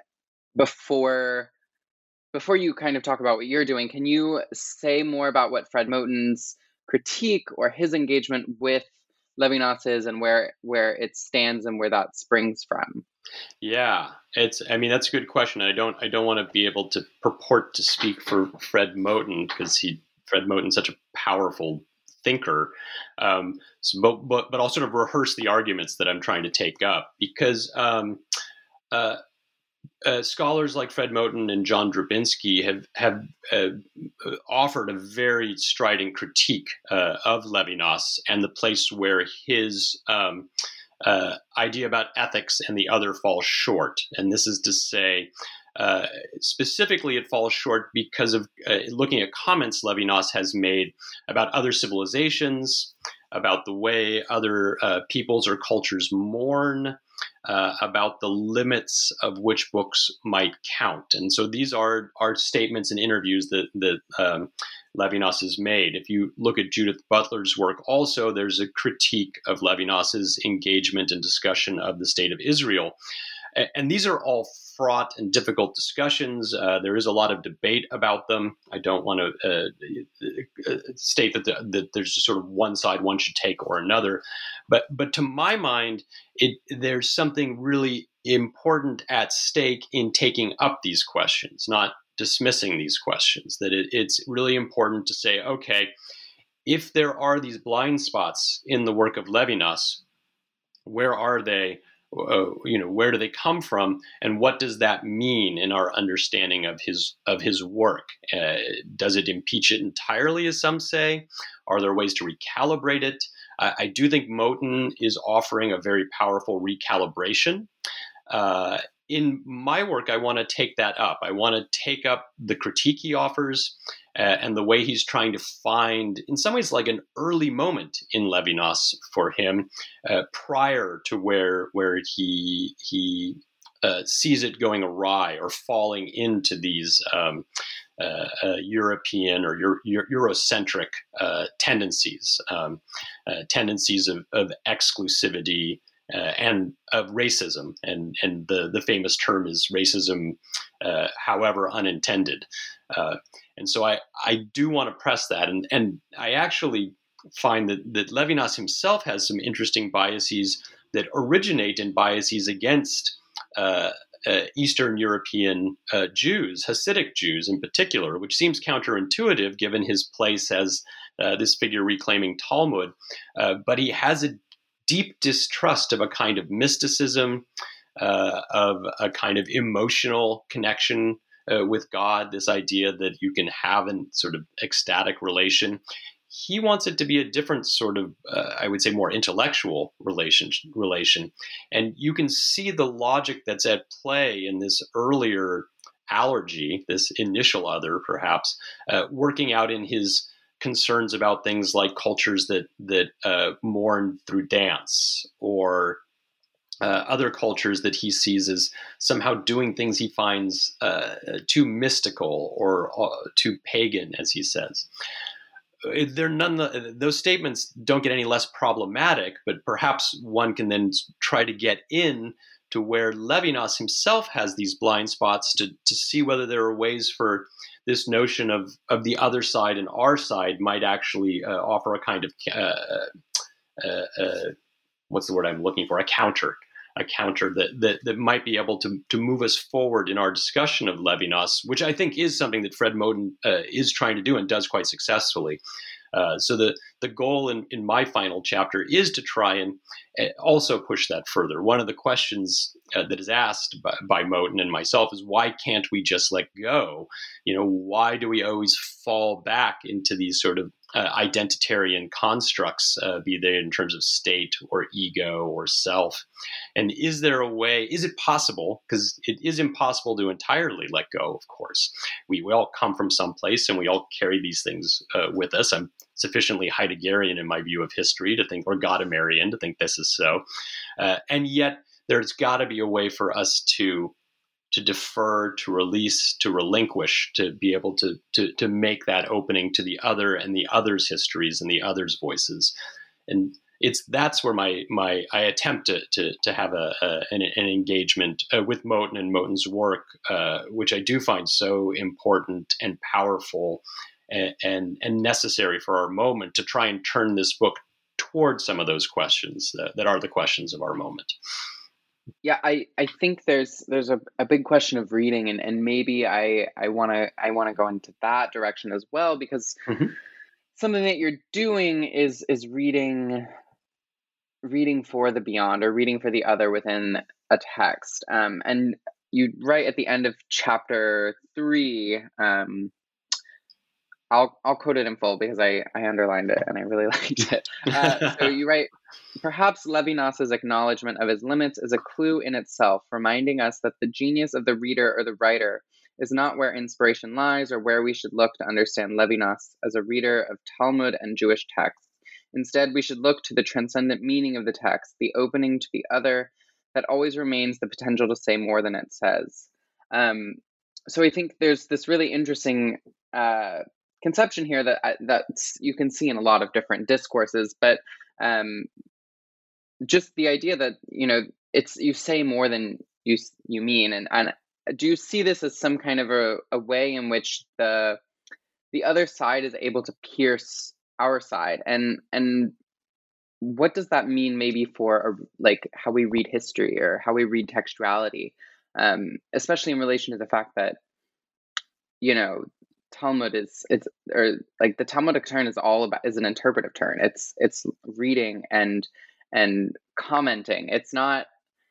before, before you kind of talk about what you're doing, can you say more about what Fred Moten's critique or his engagement with Levinas is, and where where it stands and where that springs from? Yeah, it's. I mean, that's a good question. I don't. I don't want to be able to purport to speak for Fred Moten, because he, Fred Moten's such a powerful thinker. Um, so, but, but but I'll sort of rehearse the arguments that I'm trying to take up, because um, uh, Uh, scholars like Fred Moten and John Drabinski have have uh, offered a very strident critique uh, of Levinas and the place where his um, uh, idea about ethics and the other falls short. And this is to say, uh, specifically, it falls short because of uh, looking at comments Levinas has made about other civilizations, about the way other uh, peoples or cultures mourn, Uh, about the limits of which books might count. And so these are, are statements and interviews that, that um, Levinas has made. If you look at Judith Butler's work also, there's a critique of Levinas's engagement and discussion of the state of Israel. And, and these are all fraught and difficult discussions. Uh, there is a lot of debate about them. I don't want to uh, state that, the, that there's just sort of one side one should take or another. But but to my mind, it, there's something really important at stake in taking up these questions, not dismissing these questions. That it, it's really important to say, okay, if there are these blind spots in the work of Levinas, where are they? Uh, you know, where do they come from, and what does that mean in our understanding of his of his work? Uh, does it impeach it entirely, as some say? Are there ways to recalibrate it? I, I do think Moten is offering a very powerful recalibration. Uh, in my work, I want to take that up. I want to take up the critique he offers uh, and the way he's trying to find, in some ways, like an early moment in Levinas for him, uh, prior to where where he he uh, sees it going awry or falling into these um, uh, uh, European or Euro- Euro- Eurocentric uh, tendencies, um, uh, tendencies of, of exclusivity uh, and of racism. And, and the, the famous term is racism, uh, however unintended. Uh, and so I, I do want to press that. And, and I actually find that, that Levinas himself has some interesting biases that originate in biases against uh, uh, Eastern European uh, Jews, Hasidic Jews in particular, which seems counterintuitive given his place as uh, this figure reclaiming Talmud. Uh, but he has a deep distrust of a kind of mysticism, uh, of a kind of emotional connection uh, with God, this idea that you can have a sort of ecstatic relation. He wants it to be a different sort of, uh, I would say, more intellectual relation, relation. And you can see the logic that's at play in this earlier allergy, this initial other, perhaps, uh, working out in his concerns about things like cultures that that uh, mourn through dance, or uh, other cultures that he sees as somehow doing things he finds uh, too mystical or uh, too pagan, as he says. They're none. Those statements don't get any less problematic, but perhaps one can then try to get in to where Levinas himself has these blind spots to to see whether there are ways for this notion of of the other side and our side might actually uh, offer a kind of uh, uh, uh, what's the word I'm looking for? A counter. A counter that, that that might be able to to move us forward in our discussion of Levinas, which I think is something that Fred Moten uh, is trying to do and does quite successfully. Uh, so the the goal in, in my final chapter is to try and also push that further. One of the questions uh, that is asked by, by Moten and myself is, why can't we just let go? You know, why do we always fall back into these sort of uh, identitarian constructs, uh, be they in terms of state or ego or self? And is there a way, is it possible, because it is impossible to entirely let go, of course. We, we all come from someplace and we all carry these things uh, with us. I'm sufficiently Heideggerian in my view of history to think, or Gadamerrian to think this is so. Uh, and yet there's got to be a way for us to to defer, to release, to relinquish, to be able to, to, to make that opening to the other and the other's histories and the other's voices. And it's that's where my my I attempt to to, to have a, a an, an engagement uh, with Moten and Moten's work, uh, which I do find so important and powerful and, and and necessary for our moment, to try and turn this book towards some of those questions that, that are the questions of our moment. Yeah, I, I think there's there's a, a big question of reading, and, and maybe I I wanna I wanna go into that direction as well, because mm-hmm. something that you're doing is is reading reading for the beyond, or reading for the other within a text. Um, and you write at the end of chapter three, um, I'll I'll quote it in full because I, I underlined it and I really liked it. Uh, so you write, perhaps Levinas's acknowledgement of his limits is a clue in itself, reminding us that the genius of the reader or the writer is not where inspiration lies or where we should look to understand Levinas as a reader of Talmud and Jewish texts. Instead, we should look to the transcendent meaning of the text, the opening to the other that always remains the potential to say more than it says. Um, so I think there's this really interesting uh, conception here that that you can see in a lot of different discourses, but um, just the idea that, you know, it's you say more than you you mean, and, and do you see this as some kind of a, a way in which the the other side is able to pierce our side, and and what does that mean maybe for a, like how we read history or how we read textuality, um, especially in relation to the fact that, you know, Talmud is it's or like the Talmudic turn is all about is an interpretive turn. It's it's reading and and commenting. It's not,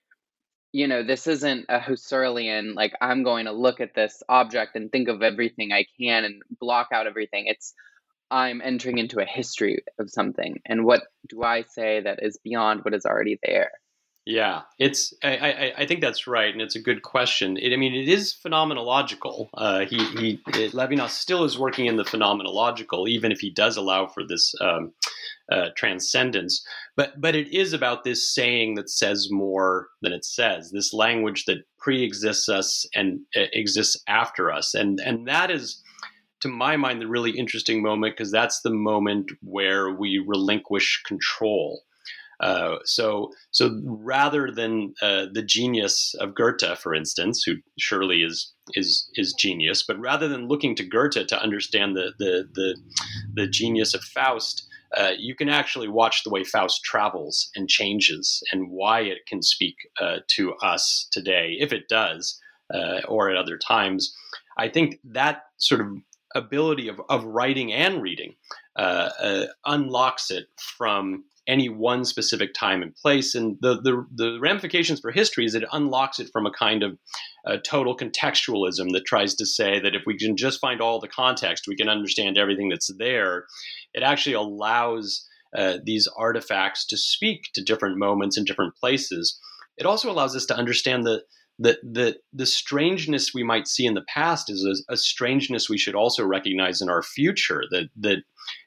you know, this isn't a Husserlian, like, I'm going to look at this object and think of everything I can and block out everything. It's I'm entering into a history of something, and what do I say that is beyond what is already there? Yeah, it's. I, I, I think that's right, and it's a good question. It, I mean, it is phenomenological. Uh, he he it, Levinas still is working in the phenomenological, even if he does allow for this um, uh, transcendence. But but it is about this saying that says more than it says. This language that pre-exists us and uh, exists after us, and and that is, to my mind, the really interesting moment, because that's the moment where we relinquish control. Uh, so, so rather than uh, the genius of Goethe, for instance, who surely is is is genius, but rather than looking to Goethe to understand the the the, the genius of Faust, uh, you can actually watch the way Faust travels and changes, and why it can speak uh, to us today, if it does, uh, or at other times. I think that sort of ability of of writing and reading uh, uh, unlocks it from any one specific time and place. And the, the, the ramifications for history is that it unlocks it from a kind of uh, total contextualism that tries to say that if we can just find all the context, we can understand everything that's there. It actually allows uh, these artifacts to speak to different moments and different places. It also allows us to understand the the the, the strangeness we might see in the past is a, a strangeness we should also recognize in our future, that that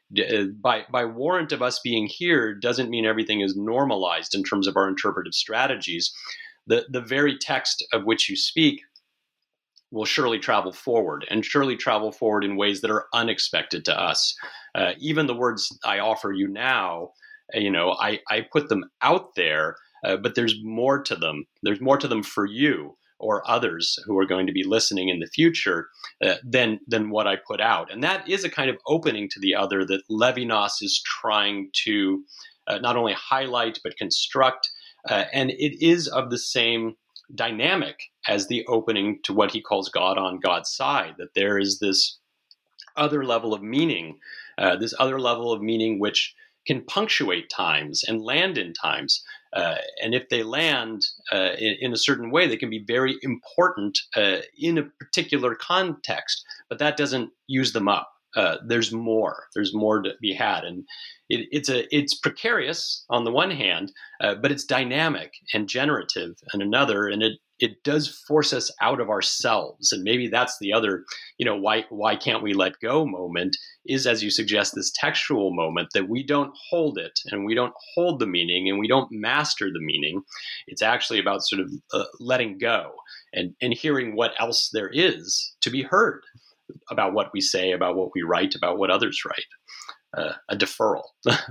By by warrant of us being here doesn't mean everything is normalized in terms of our interpretive strategies. The the very text of which you speak will surely travel forward, and surely travel forward in ways that are unexpected to us. Uh, even the words I offer you now, you know, I, I put them out there, uh, but there's more to them. There's more to them for you or others who are going to be listening in the future uh, than than what I put out. And that is a kind of opening to the other that Levinas is trying to uh, not only highlight, but construct. Uh, and it is of the same dynamic as the opening to what he calls God on God's side, that there is this other level of meaning, uh, this other level of meaning which can punctuate times and land in times. Uh, and if they land uh, in, in a certain way, they can be very important uh, in a particular context, but that doesn't use them up. Uh, there's more. There's more to be had, and it, it's a it's precarious on the one hand, uh, but it's dynamic and generative on another, and it it does force us out of ourselves. And maybe that's the other, you know, why why can't we let go moment is, as you suggest, this textual moment that we don't hold it and we don't hold the meaning and we don't master the meaning. It's actually about sort of uh, letting go and and hearing what else there is to be heard about what we say, about what we write, about what others write. Uh, a deferral.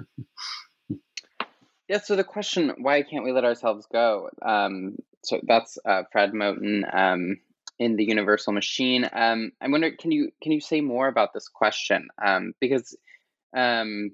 Yeah, so the question, why can't we let ourselves go? Um, so that's uh, Fred Moten um, in The Universal Machine. Um, I wonder, can you can you say more about this question? Um, because um,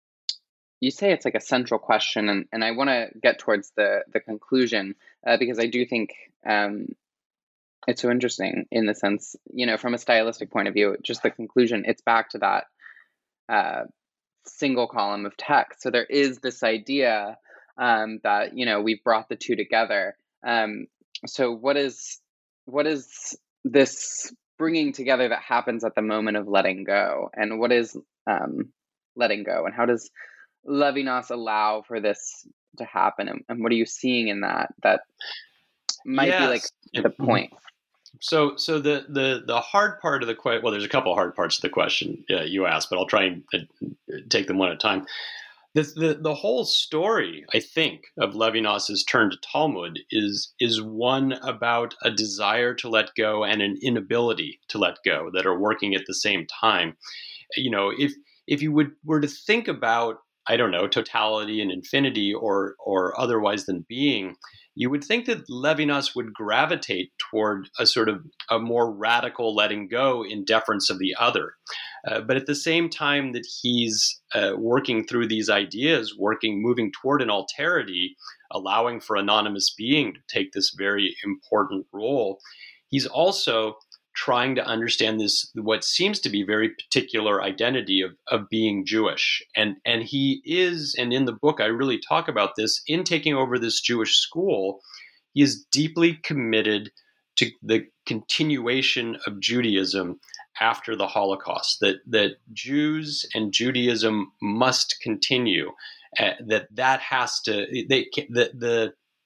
you say it's like a central question, and, and I want to get towards the, the conclusion, uh, because I do think um, it's so interesting in the sense, you know, from a stylistic point of view, just the conclusion, it's back to that uh, single column of text. So there is this idea um, that, you know, we've brought the two together. Um, so what is what is this bringing together that happens at the moment of letting go? And what is um, letting go? And how does Levinas allow for this to happen? And, and what are you seeing in that that might yes. be like the point? So, so the, the, the hard part of the question, well, there's a couple of hard parts of the question uh, you asked, but I'll try and uh, take them one at a time. The, the, the whole story, I think, of Levinas's turn to Talmud is, is one about a desire to let go and an inability to let go that are working at the same time. You know, if, if you would, were to think about, I don't know, totality and infinity or, or otherwise than being, you would think that Levinas would gravitate toward a sort of a more radical letting go in deference of the other. Uh, but at the same time that he's uh, working through these ideas, working, moving toward an alterity, allowing for anonymous being to take this very important role, he's also trying to understand this, what seems to be very particular identity of, of being Jewish. And, and he is, and in the book, I really talk about this, in taking over this Jewish school, he is deeply committed to the continuation of Judaism after the Holocaust, that, that Jews and Judaism must continue, uh, that that has to, they, the, the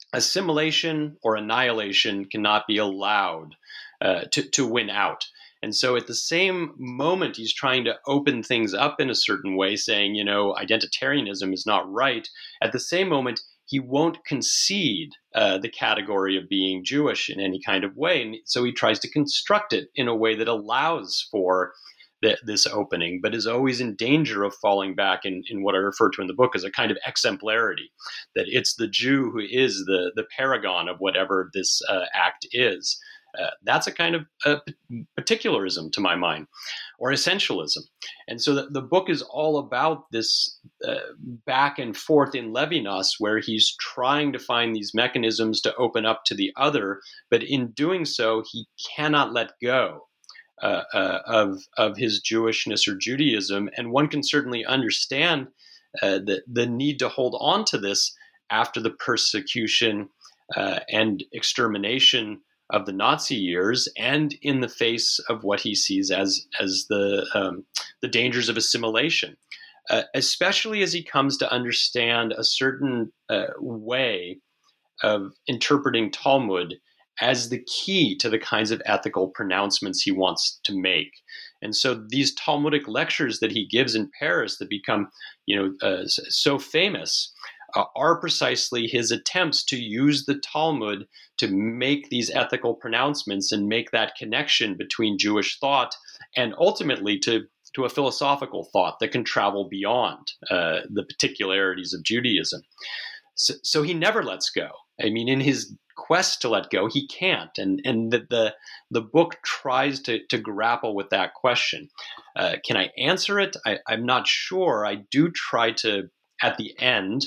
assimilation or annihilation cannot be allowed uh, to, to win out. And so at the same moment, he's trying to open things up in a certain way, saying, you know, identitarianism is not right. At the same moment, he won't concede uh, the category of being Jewish in any kind of way. And so he tries to construct it in a way that allows for the, this opening, but is always in danger of falling back in, in what I refer to in the book as a kind of exemplarity, that it's the Jew who is the, the paragon of whatever this uh, act is. Uh, that's a kind of uh, particularism to my mind, or essentialism. And so the, the book is all about this uh, back and forth in Levinas, where he's trying to find these mechanisms to open up to the other, but in doing so, he cannot let go uh, uh, of, of his Jewishness or Judaism. And one can certainly understand uh, the, the need to hold on to this after the persecution uh, and extermination of the Nazi years, and in the face of what he sees as as the um, the dangers of assimilation, uh, especially as he comes to understand a certain uh, way of interpreting Talmud as the key to the kinds of ethical pronouncements he wants to make. And so these Talmudic lectures that he gives in Paris that become, you know, uh, so famous Uh, are precisely his attempts to use the Talmud to make these ethical pronouncements and make that connection between Jewish thought and ultimately to, to a philosophical thought that can travel beyond uh, the particularities of Judaism. So, so he never lets go. I mean, in his quest to let go, he can't. And, and the, the, the book tries to, to grapple with that question. Uh, can I answer it? I, I'm not sure. I do try to, at the end,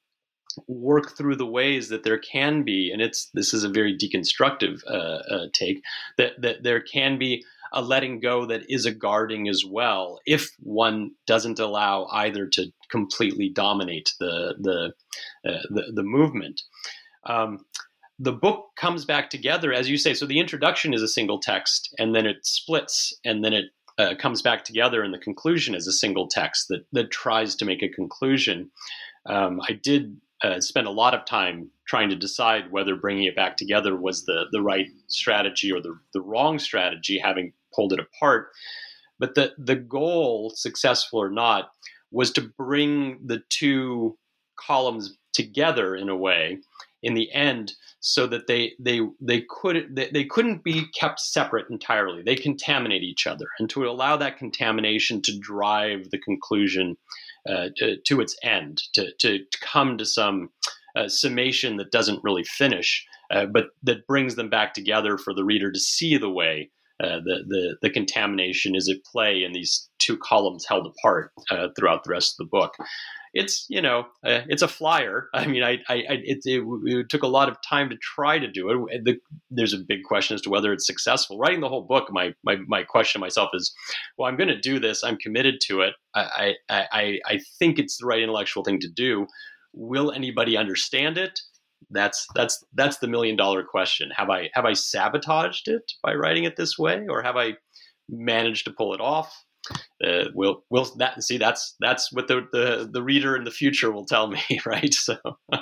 work through the ways that there can be, and it's this is a very deconstructive uh, uh, take, that that there can be a letting go that is a guarding as well, if one doesn't allow either to completely dominate the the uh, the, the movement. Um, the book comes back together, as you say. So the introduction is a single text, and then it splits, and then it uh, comes back together, and the conclusion is a single text that that tries to make a conclusion. Um, I did. Uh, spent a lot of time trying to decide whether bringing it back together was the, the right strategy or the, the wrong strategy, having pulled it apart. But the, the goal, successful or not, was to bring the two columns together in a way in the end, so that they they they could they, they couldn't be kept separate entirely. They contaminate each other, and to allow that contamination to drive the conclusion Uh, to, to its end, to, to come to some uh, summation that doesn't really finish, uh, but that brings them back together for the reader to see the way uh, the, the the contamination is at play in these two columns held apart uh, throughout the rest of the book. It's, you know, uh, it's a flyer. I mean, I, I, I it, it, it took a lot of time to try to do it. The, there's a big question as to whether it's successful. Writing the whole book, my my my question to myself is, well, I'm going to do this. I'm committed to it. I, I I I think it's the right intellectual thing to do. Will anybody understand it? That's that's that's the million dollar question. Have I have I sabotaged it by writing it this way, or have I managed to pull it off? Uh, we'll we'll that see that's that's what the, the the reader in the future will tell me, right? So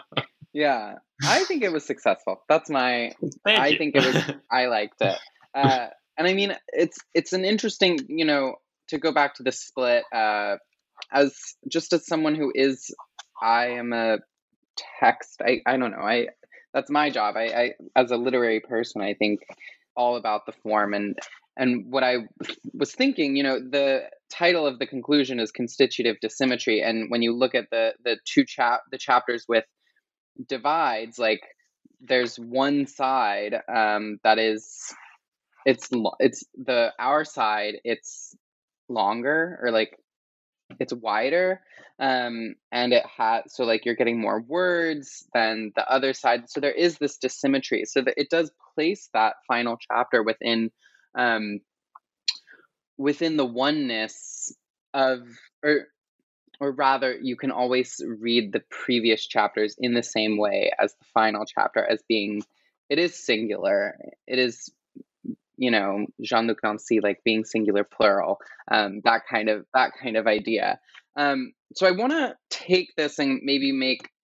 yeah, I think it was successful. That's my. Thank I you. think it was. I liked it, uh, and I mean, it's it's an interesting, you know, to go back to the split. Uh, as just as someone who is, I am a text. I I don't know. I that's my job. I, I as a literary person, I think all about the form. And and what I was thinking, you know, the title of the conclusion is Constitutive Dissymmetry. And when you look at the the two chap the chapters with divides, like there's one side um, that is it's it's the our side it's longer, or like it's wider, um, and it has so like you're getting more words than the other side. So there is this dissymmetry. So that it does place that final chapter within um, within the oneness of, or or rather, you can always read the previous chapters in the same way as the final chapter, as being, it is singular. It is, you know, Jean-Luc Nancy, like being singular plural, um, that kind of that kind of idea. Um, so I want to take this and maybe make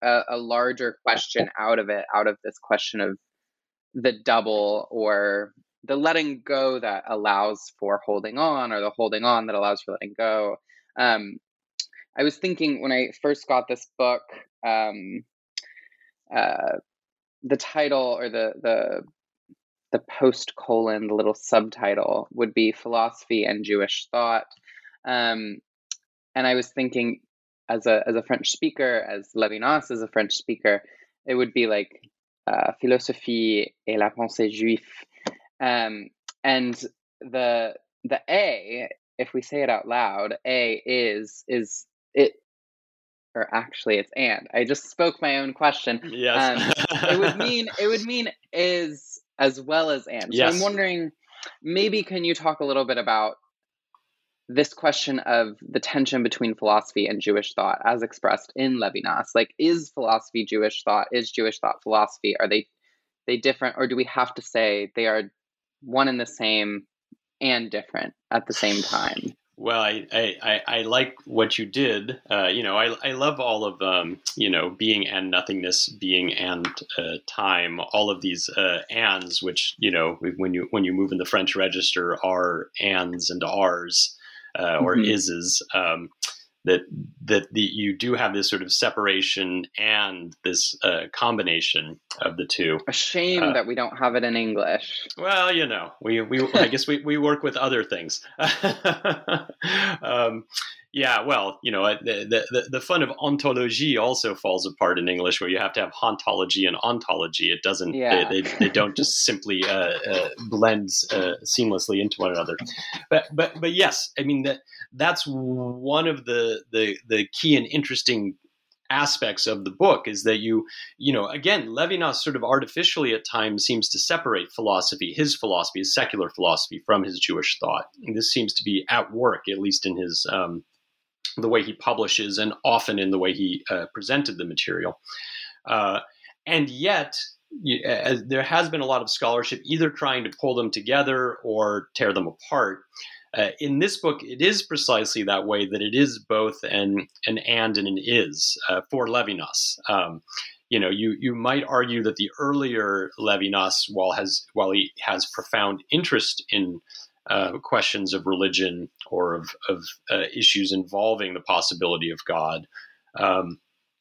a, a larger question out of it, out of this question of the double, or the letting go that allows for holding on, or the holding on that allows for letting go. Um, I was thinking when I first got this book, um, uh, the title or the the the post colon, the little subtitle would be Philosophy and Jewish Thought. Um, and I was thinking, as a as a French speaker, as Levinas is a French speaker, it would be like uh, Philosophie et la pensée juive. Um, and the the A, if we say it out loud, A is is it, or actually it's and. I just spoke my own question. Yes. Um, it would mean it would mean is as well as and. So Yes. I'm wondering, maybe can you talk a little bit about this question of the tension between philosophy and Jewish thought as expressed in Levinas? Like, is philosophy Jewish thought? Is Jewish thought philosophy? Are they they different, or do we have to say they are one and the same and different at the same time? Well, I, I, I, I like what you did. Uh, you know, I, I love all of, um, you know, being and nothingness, being and uh, time, all of these uh, ands, which, you know, when you when you move in the French register are ands and ares uh, or Mhm. ises, um, that that the, you do have this sort of separation and this uh, combination of the two. A shame Uh, that we don't have it in English. Well, you know, we, we I guess we, we work with other things. um, yeah, well, you know, the, the the fun of ontology also falls apart in English, where you have to have hauntology and ontology. It doesn't. Yeah. They, they, they don't just simply uh, uh, blend uh, seamlessly into one another. But but but yes, I mean that that's one of the the the key and interesting aspects of the book, is that you, you know, again, Levinas sort of artificially at times seems to separate philosophy, his philosophy, his secular philosophy, from his Jewish thought. And this seems to be at work, at least in his, um, the way he publishes and often in the way he uh, presented the material. Uh, and yet, you, uh, there has been a lot of scholarship either trying to pull them together or tear them apart. Uh, in this book, it is precisely that way, that it is both an an and and an is uh, for Levinas. Um, you know, you you might argue that the earlier Levinas, while has while he has profound interest in uh, questions of religion or of of uh, issues involving the possibility of God, um,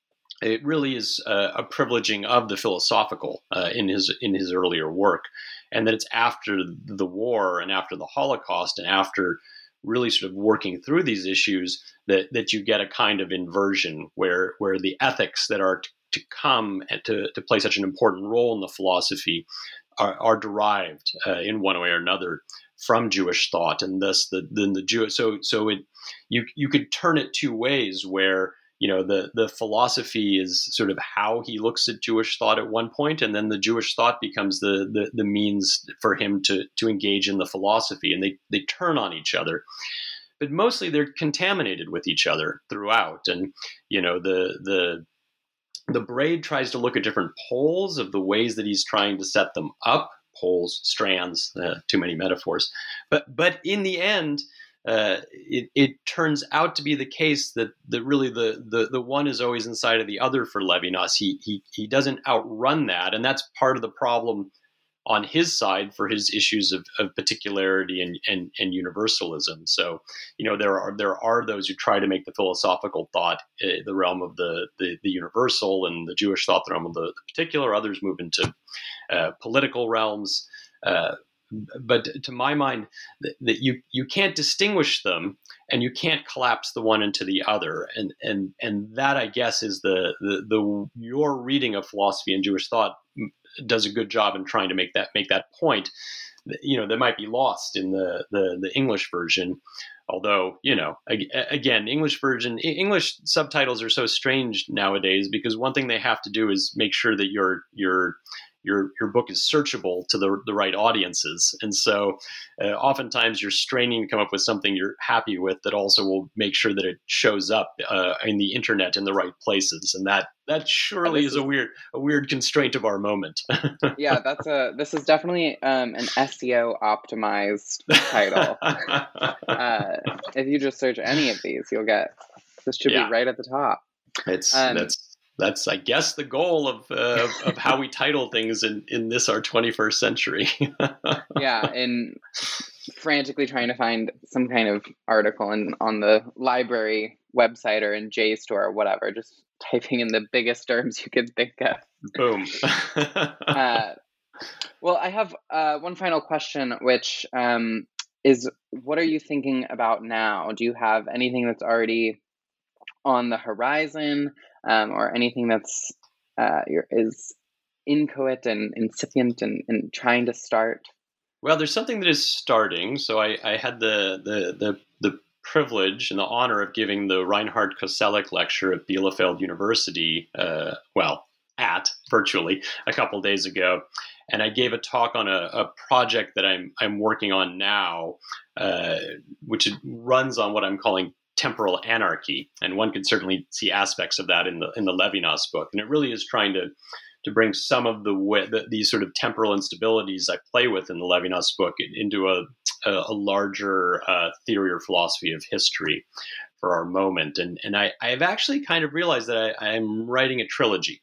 it really is uh, a privileging of the philosophical uh, in his in his earlier work. And that it's after the war and after the Holocaust and after really sort of working through these issues that, that you get a kind of inversion where where the ethics that are t- to come and to, to play such an important role in the philosophy are, are derived uh, in one way or another from Jewish thought. And thus the then the Jew so so it you you could turn it two ways, where you know, the, the philosophy is sort of how he looks at Jewish thought at one point, and then the Jewish thought becomes the the, the means for him to to engage in the philosophy, and they, they turn on each other. But mostly they're contaminated with each other throughout. And, you know, the the the Braid tries to look at different poles of the ways that he's trying to set them up, poles, strands, uh, too many metaphors. But but in the end, Uh, it, it turns out to be the case that, that really the, the, the one is always inside of the other for Levinas. He, he, he doesn't outrun that. And that's part of the problem on his side for his issues of, of particularity and, and, and universalism. So, you know, there are, there are those who try to make the philosophical thought uh, the realm of the, the, the universal, and the Jewish thought the realm of the, the particular. Others move into uh, political realms. Uh, But to my mind, that, that you you can't distinguish them, and you can't collapse the one into the other, and and and that, I guess, is the the, the your reading of philosophy and Jewish thought does a good job in trying to make that make that point. You know, that might be lost in the the, the English version. Although, you know, again, English version, English subtitles are so strange nowadays, because one thing they have to do is make sure that your your your your book is searchable to the the right audiences. And so uh, oftentimes you're straining to come up with something you're happy with that also will make sure that it shows up uh, in the internet in the right places. And that that surely is, is a weird a weird constraint of our moment. Yeah, that's a this is definitely um, an S E O optimized title. uh, if you just search any of these, you'll get this should Yeah. be right at the top. It's Um, that's that's, I guess, the goal of uh, of how we title things in, in this our twenty-first century. Yeah, and frantically trying to find some kind of article in, on the library website or in JSTOR or whatever, just typing in the biggest terms you could think of. Boom. uh, well, I have uh, one final question, which um, is, what are you thinking about now? Do you have anything that's already on the horizon, um, or anything that's uh, is inchoate and incipient and, and trying to start? Well, there's something that is starting. So I, I had the, the the the privilege and the honor of giving the Reinhard Koselleck lecture at Bielefeld University. Uh, well, at virtually a couple days ago, and I gave a talk on a, a project that I'm I'm working on now, uh, which runs on what I'm calling temporal anarchy, and one can certainly see aspects of that in the in the Levinas book, and it really is trying to to bring some of the, way, the these sort of temporal instabilities I play with in the Levinas book into a a, a larger uh, theory or philosophy of history for our moment, and and I I've actually kind of realized that I, I'm writing a trilogy.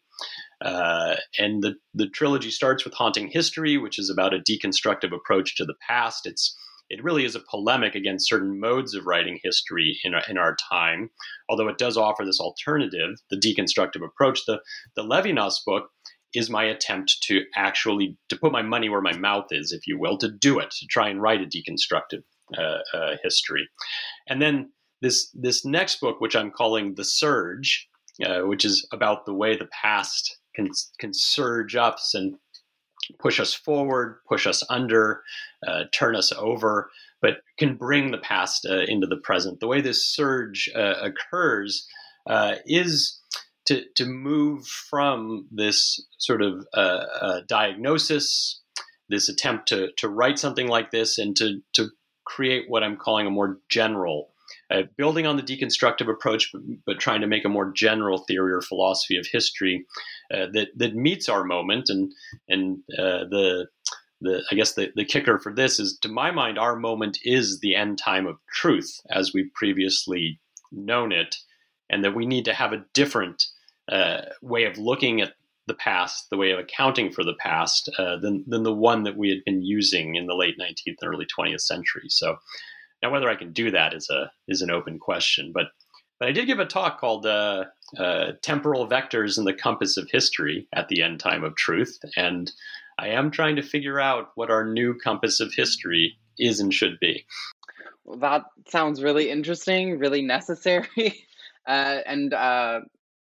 Uh, and the, the trilogy starts with Haunting History, which is about a deconstructive approach to the past. It's It really is a polemic against certain modes of writing history in our, in our time, although it does offer this alternative, the deconstructive approach. The, the Levinas book is my attempt to actually, to put my money where my mouth is, if you will, to do it, to try and write a deconstructive uh, uh, history. And then this, this next book, which I'm calling The Surge, uh, which is about the way the past can, can surge up and push us forward, push us under, uh, turn us over, but can bring the past uh, into the present. The way this surge uh, occurs uh, is to, to move from this sort of uh, uh, diagnosis, this attempt to, to write something like this, and to, to create what I'm calling a more general, uh, building on the deconstructive approach, but, but trying to make a more general theory or philosophy of history uh, that that meets our moment. And and uh, the the I guess the, the kicker for this is, to my mind, our moment is the end time of truth as we've previously known it, and that we need to have a different uh, way of looking at the past, the way of accounting for the past, uh, than than the one that we had been using in the late nineteenth and early twentieth century. So now, whether I can do that is a is an open question. But but I did give a talk called uh, uh, "Temporal Vectors in the Compass of History" at the End Time of Truth, and I am trying to figure out what our new compass of history is and should be. Well, that sounds really interesting, really necessary, uh, and uh,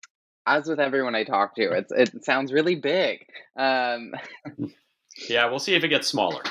as with everyone I talk to, it's it sounds really big. Um, Yeah, we'll see if it gets smaller.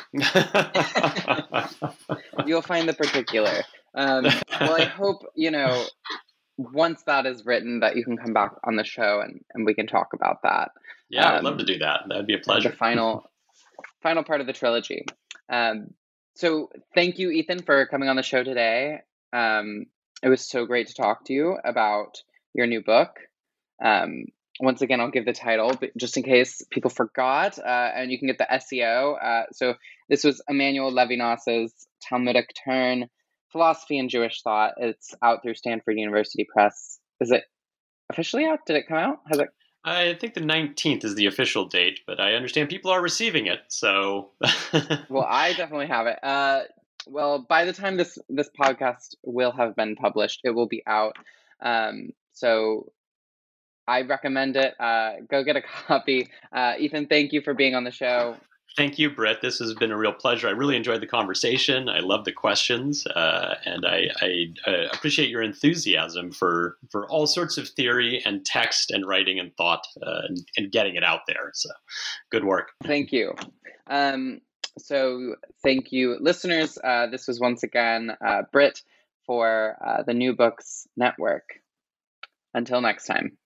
You'll find the particular. Um, well, I hope, you know, once that is written, that you can come back on the show and, and we can talk about that. Yeah, um, I'd love to do that. That'd be a pleasure. The final, final part of the trilogy. Um, so thank you, Ethan, for coming on the show today. Um, it was so great to talk to you about your new book. Um, Once again, I'll give the title, but just in case people forgot, uh, and you can get the S E O. Uh, so this was Emmanuel Levinas's Talmudic Turn, Philosophy and Jewish Thought. It's out through Stanford University Press. Is it officially out? Did it come out? Has it? I think the nineteenth is the official date, but I understand people are receiving it, so... Well, I definitely have it. Uh, well, by the time this, this podcast will have been published, it will be out. Um, so... I recommend it. Uh, go get a copy. Uh, Ethan, thank you for being on the show. Thank you, Britt. This has been a real pleasure. I really enjoyed the conversation. I love the questions, uh, and I, I uh, appreciate your enthusiasm for, for all sorts of theory and text and writing and thought uh, and, and getting it out there. So good work. Thank you. Um, so thank you, listeners. Uh, this was once again uh, Britt for uh, the New Books Network. Until next time.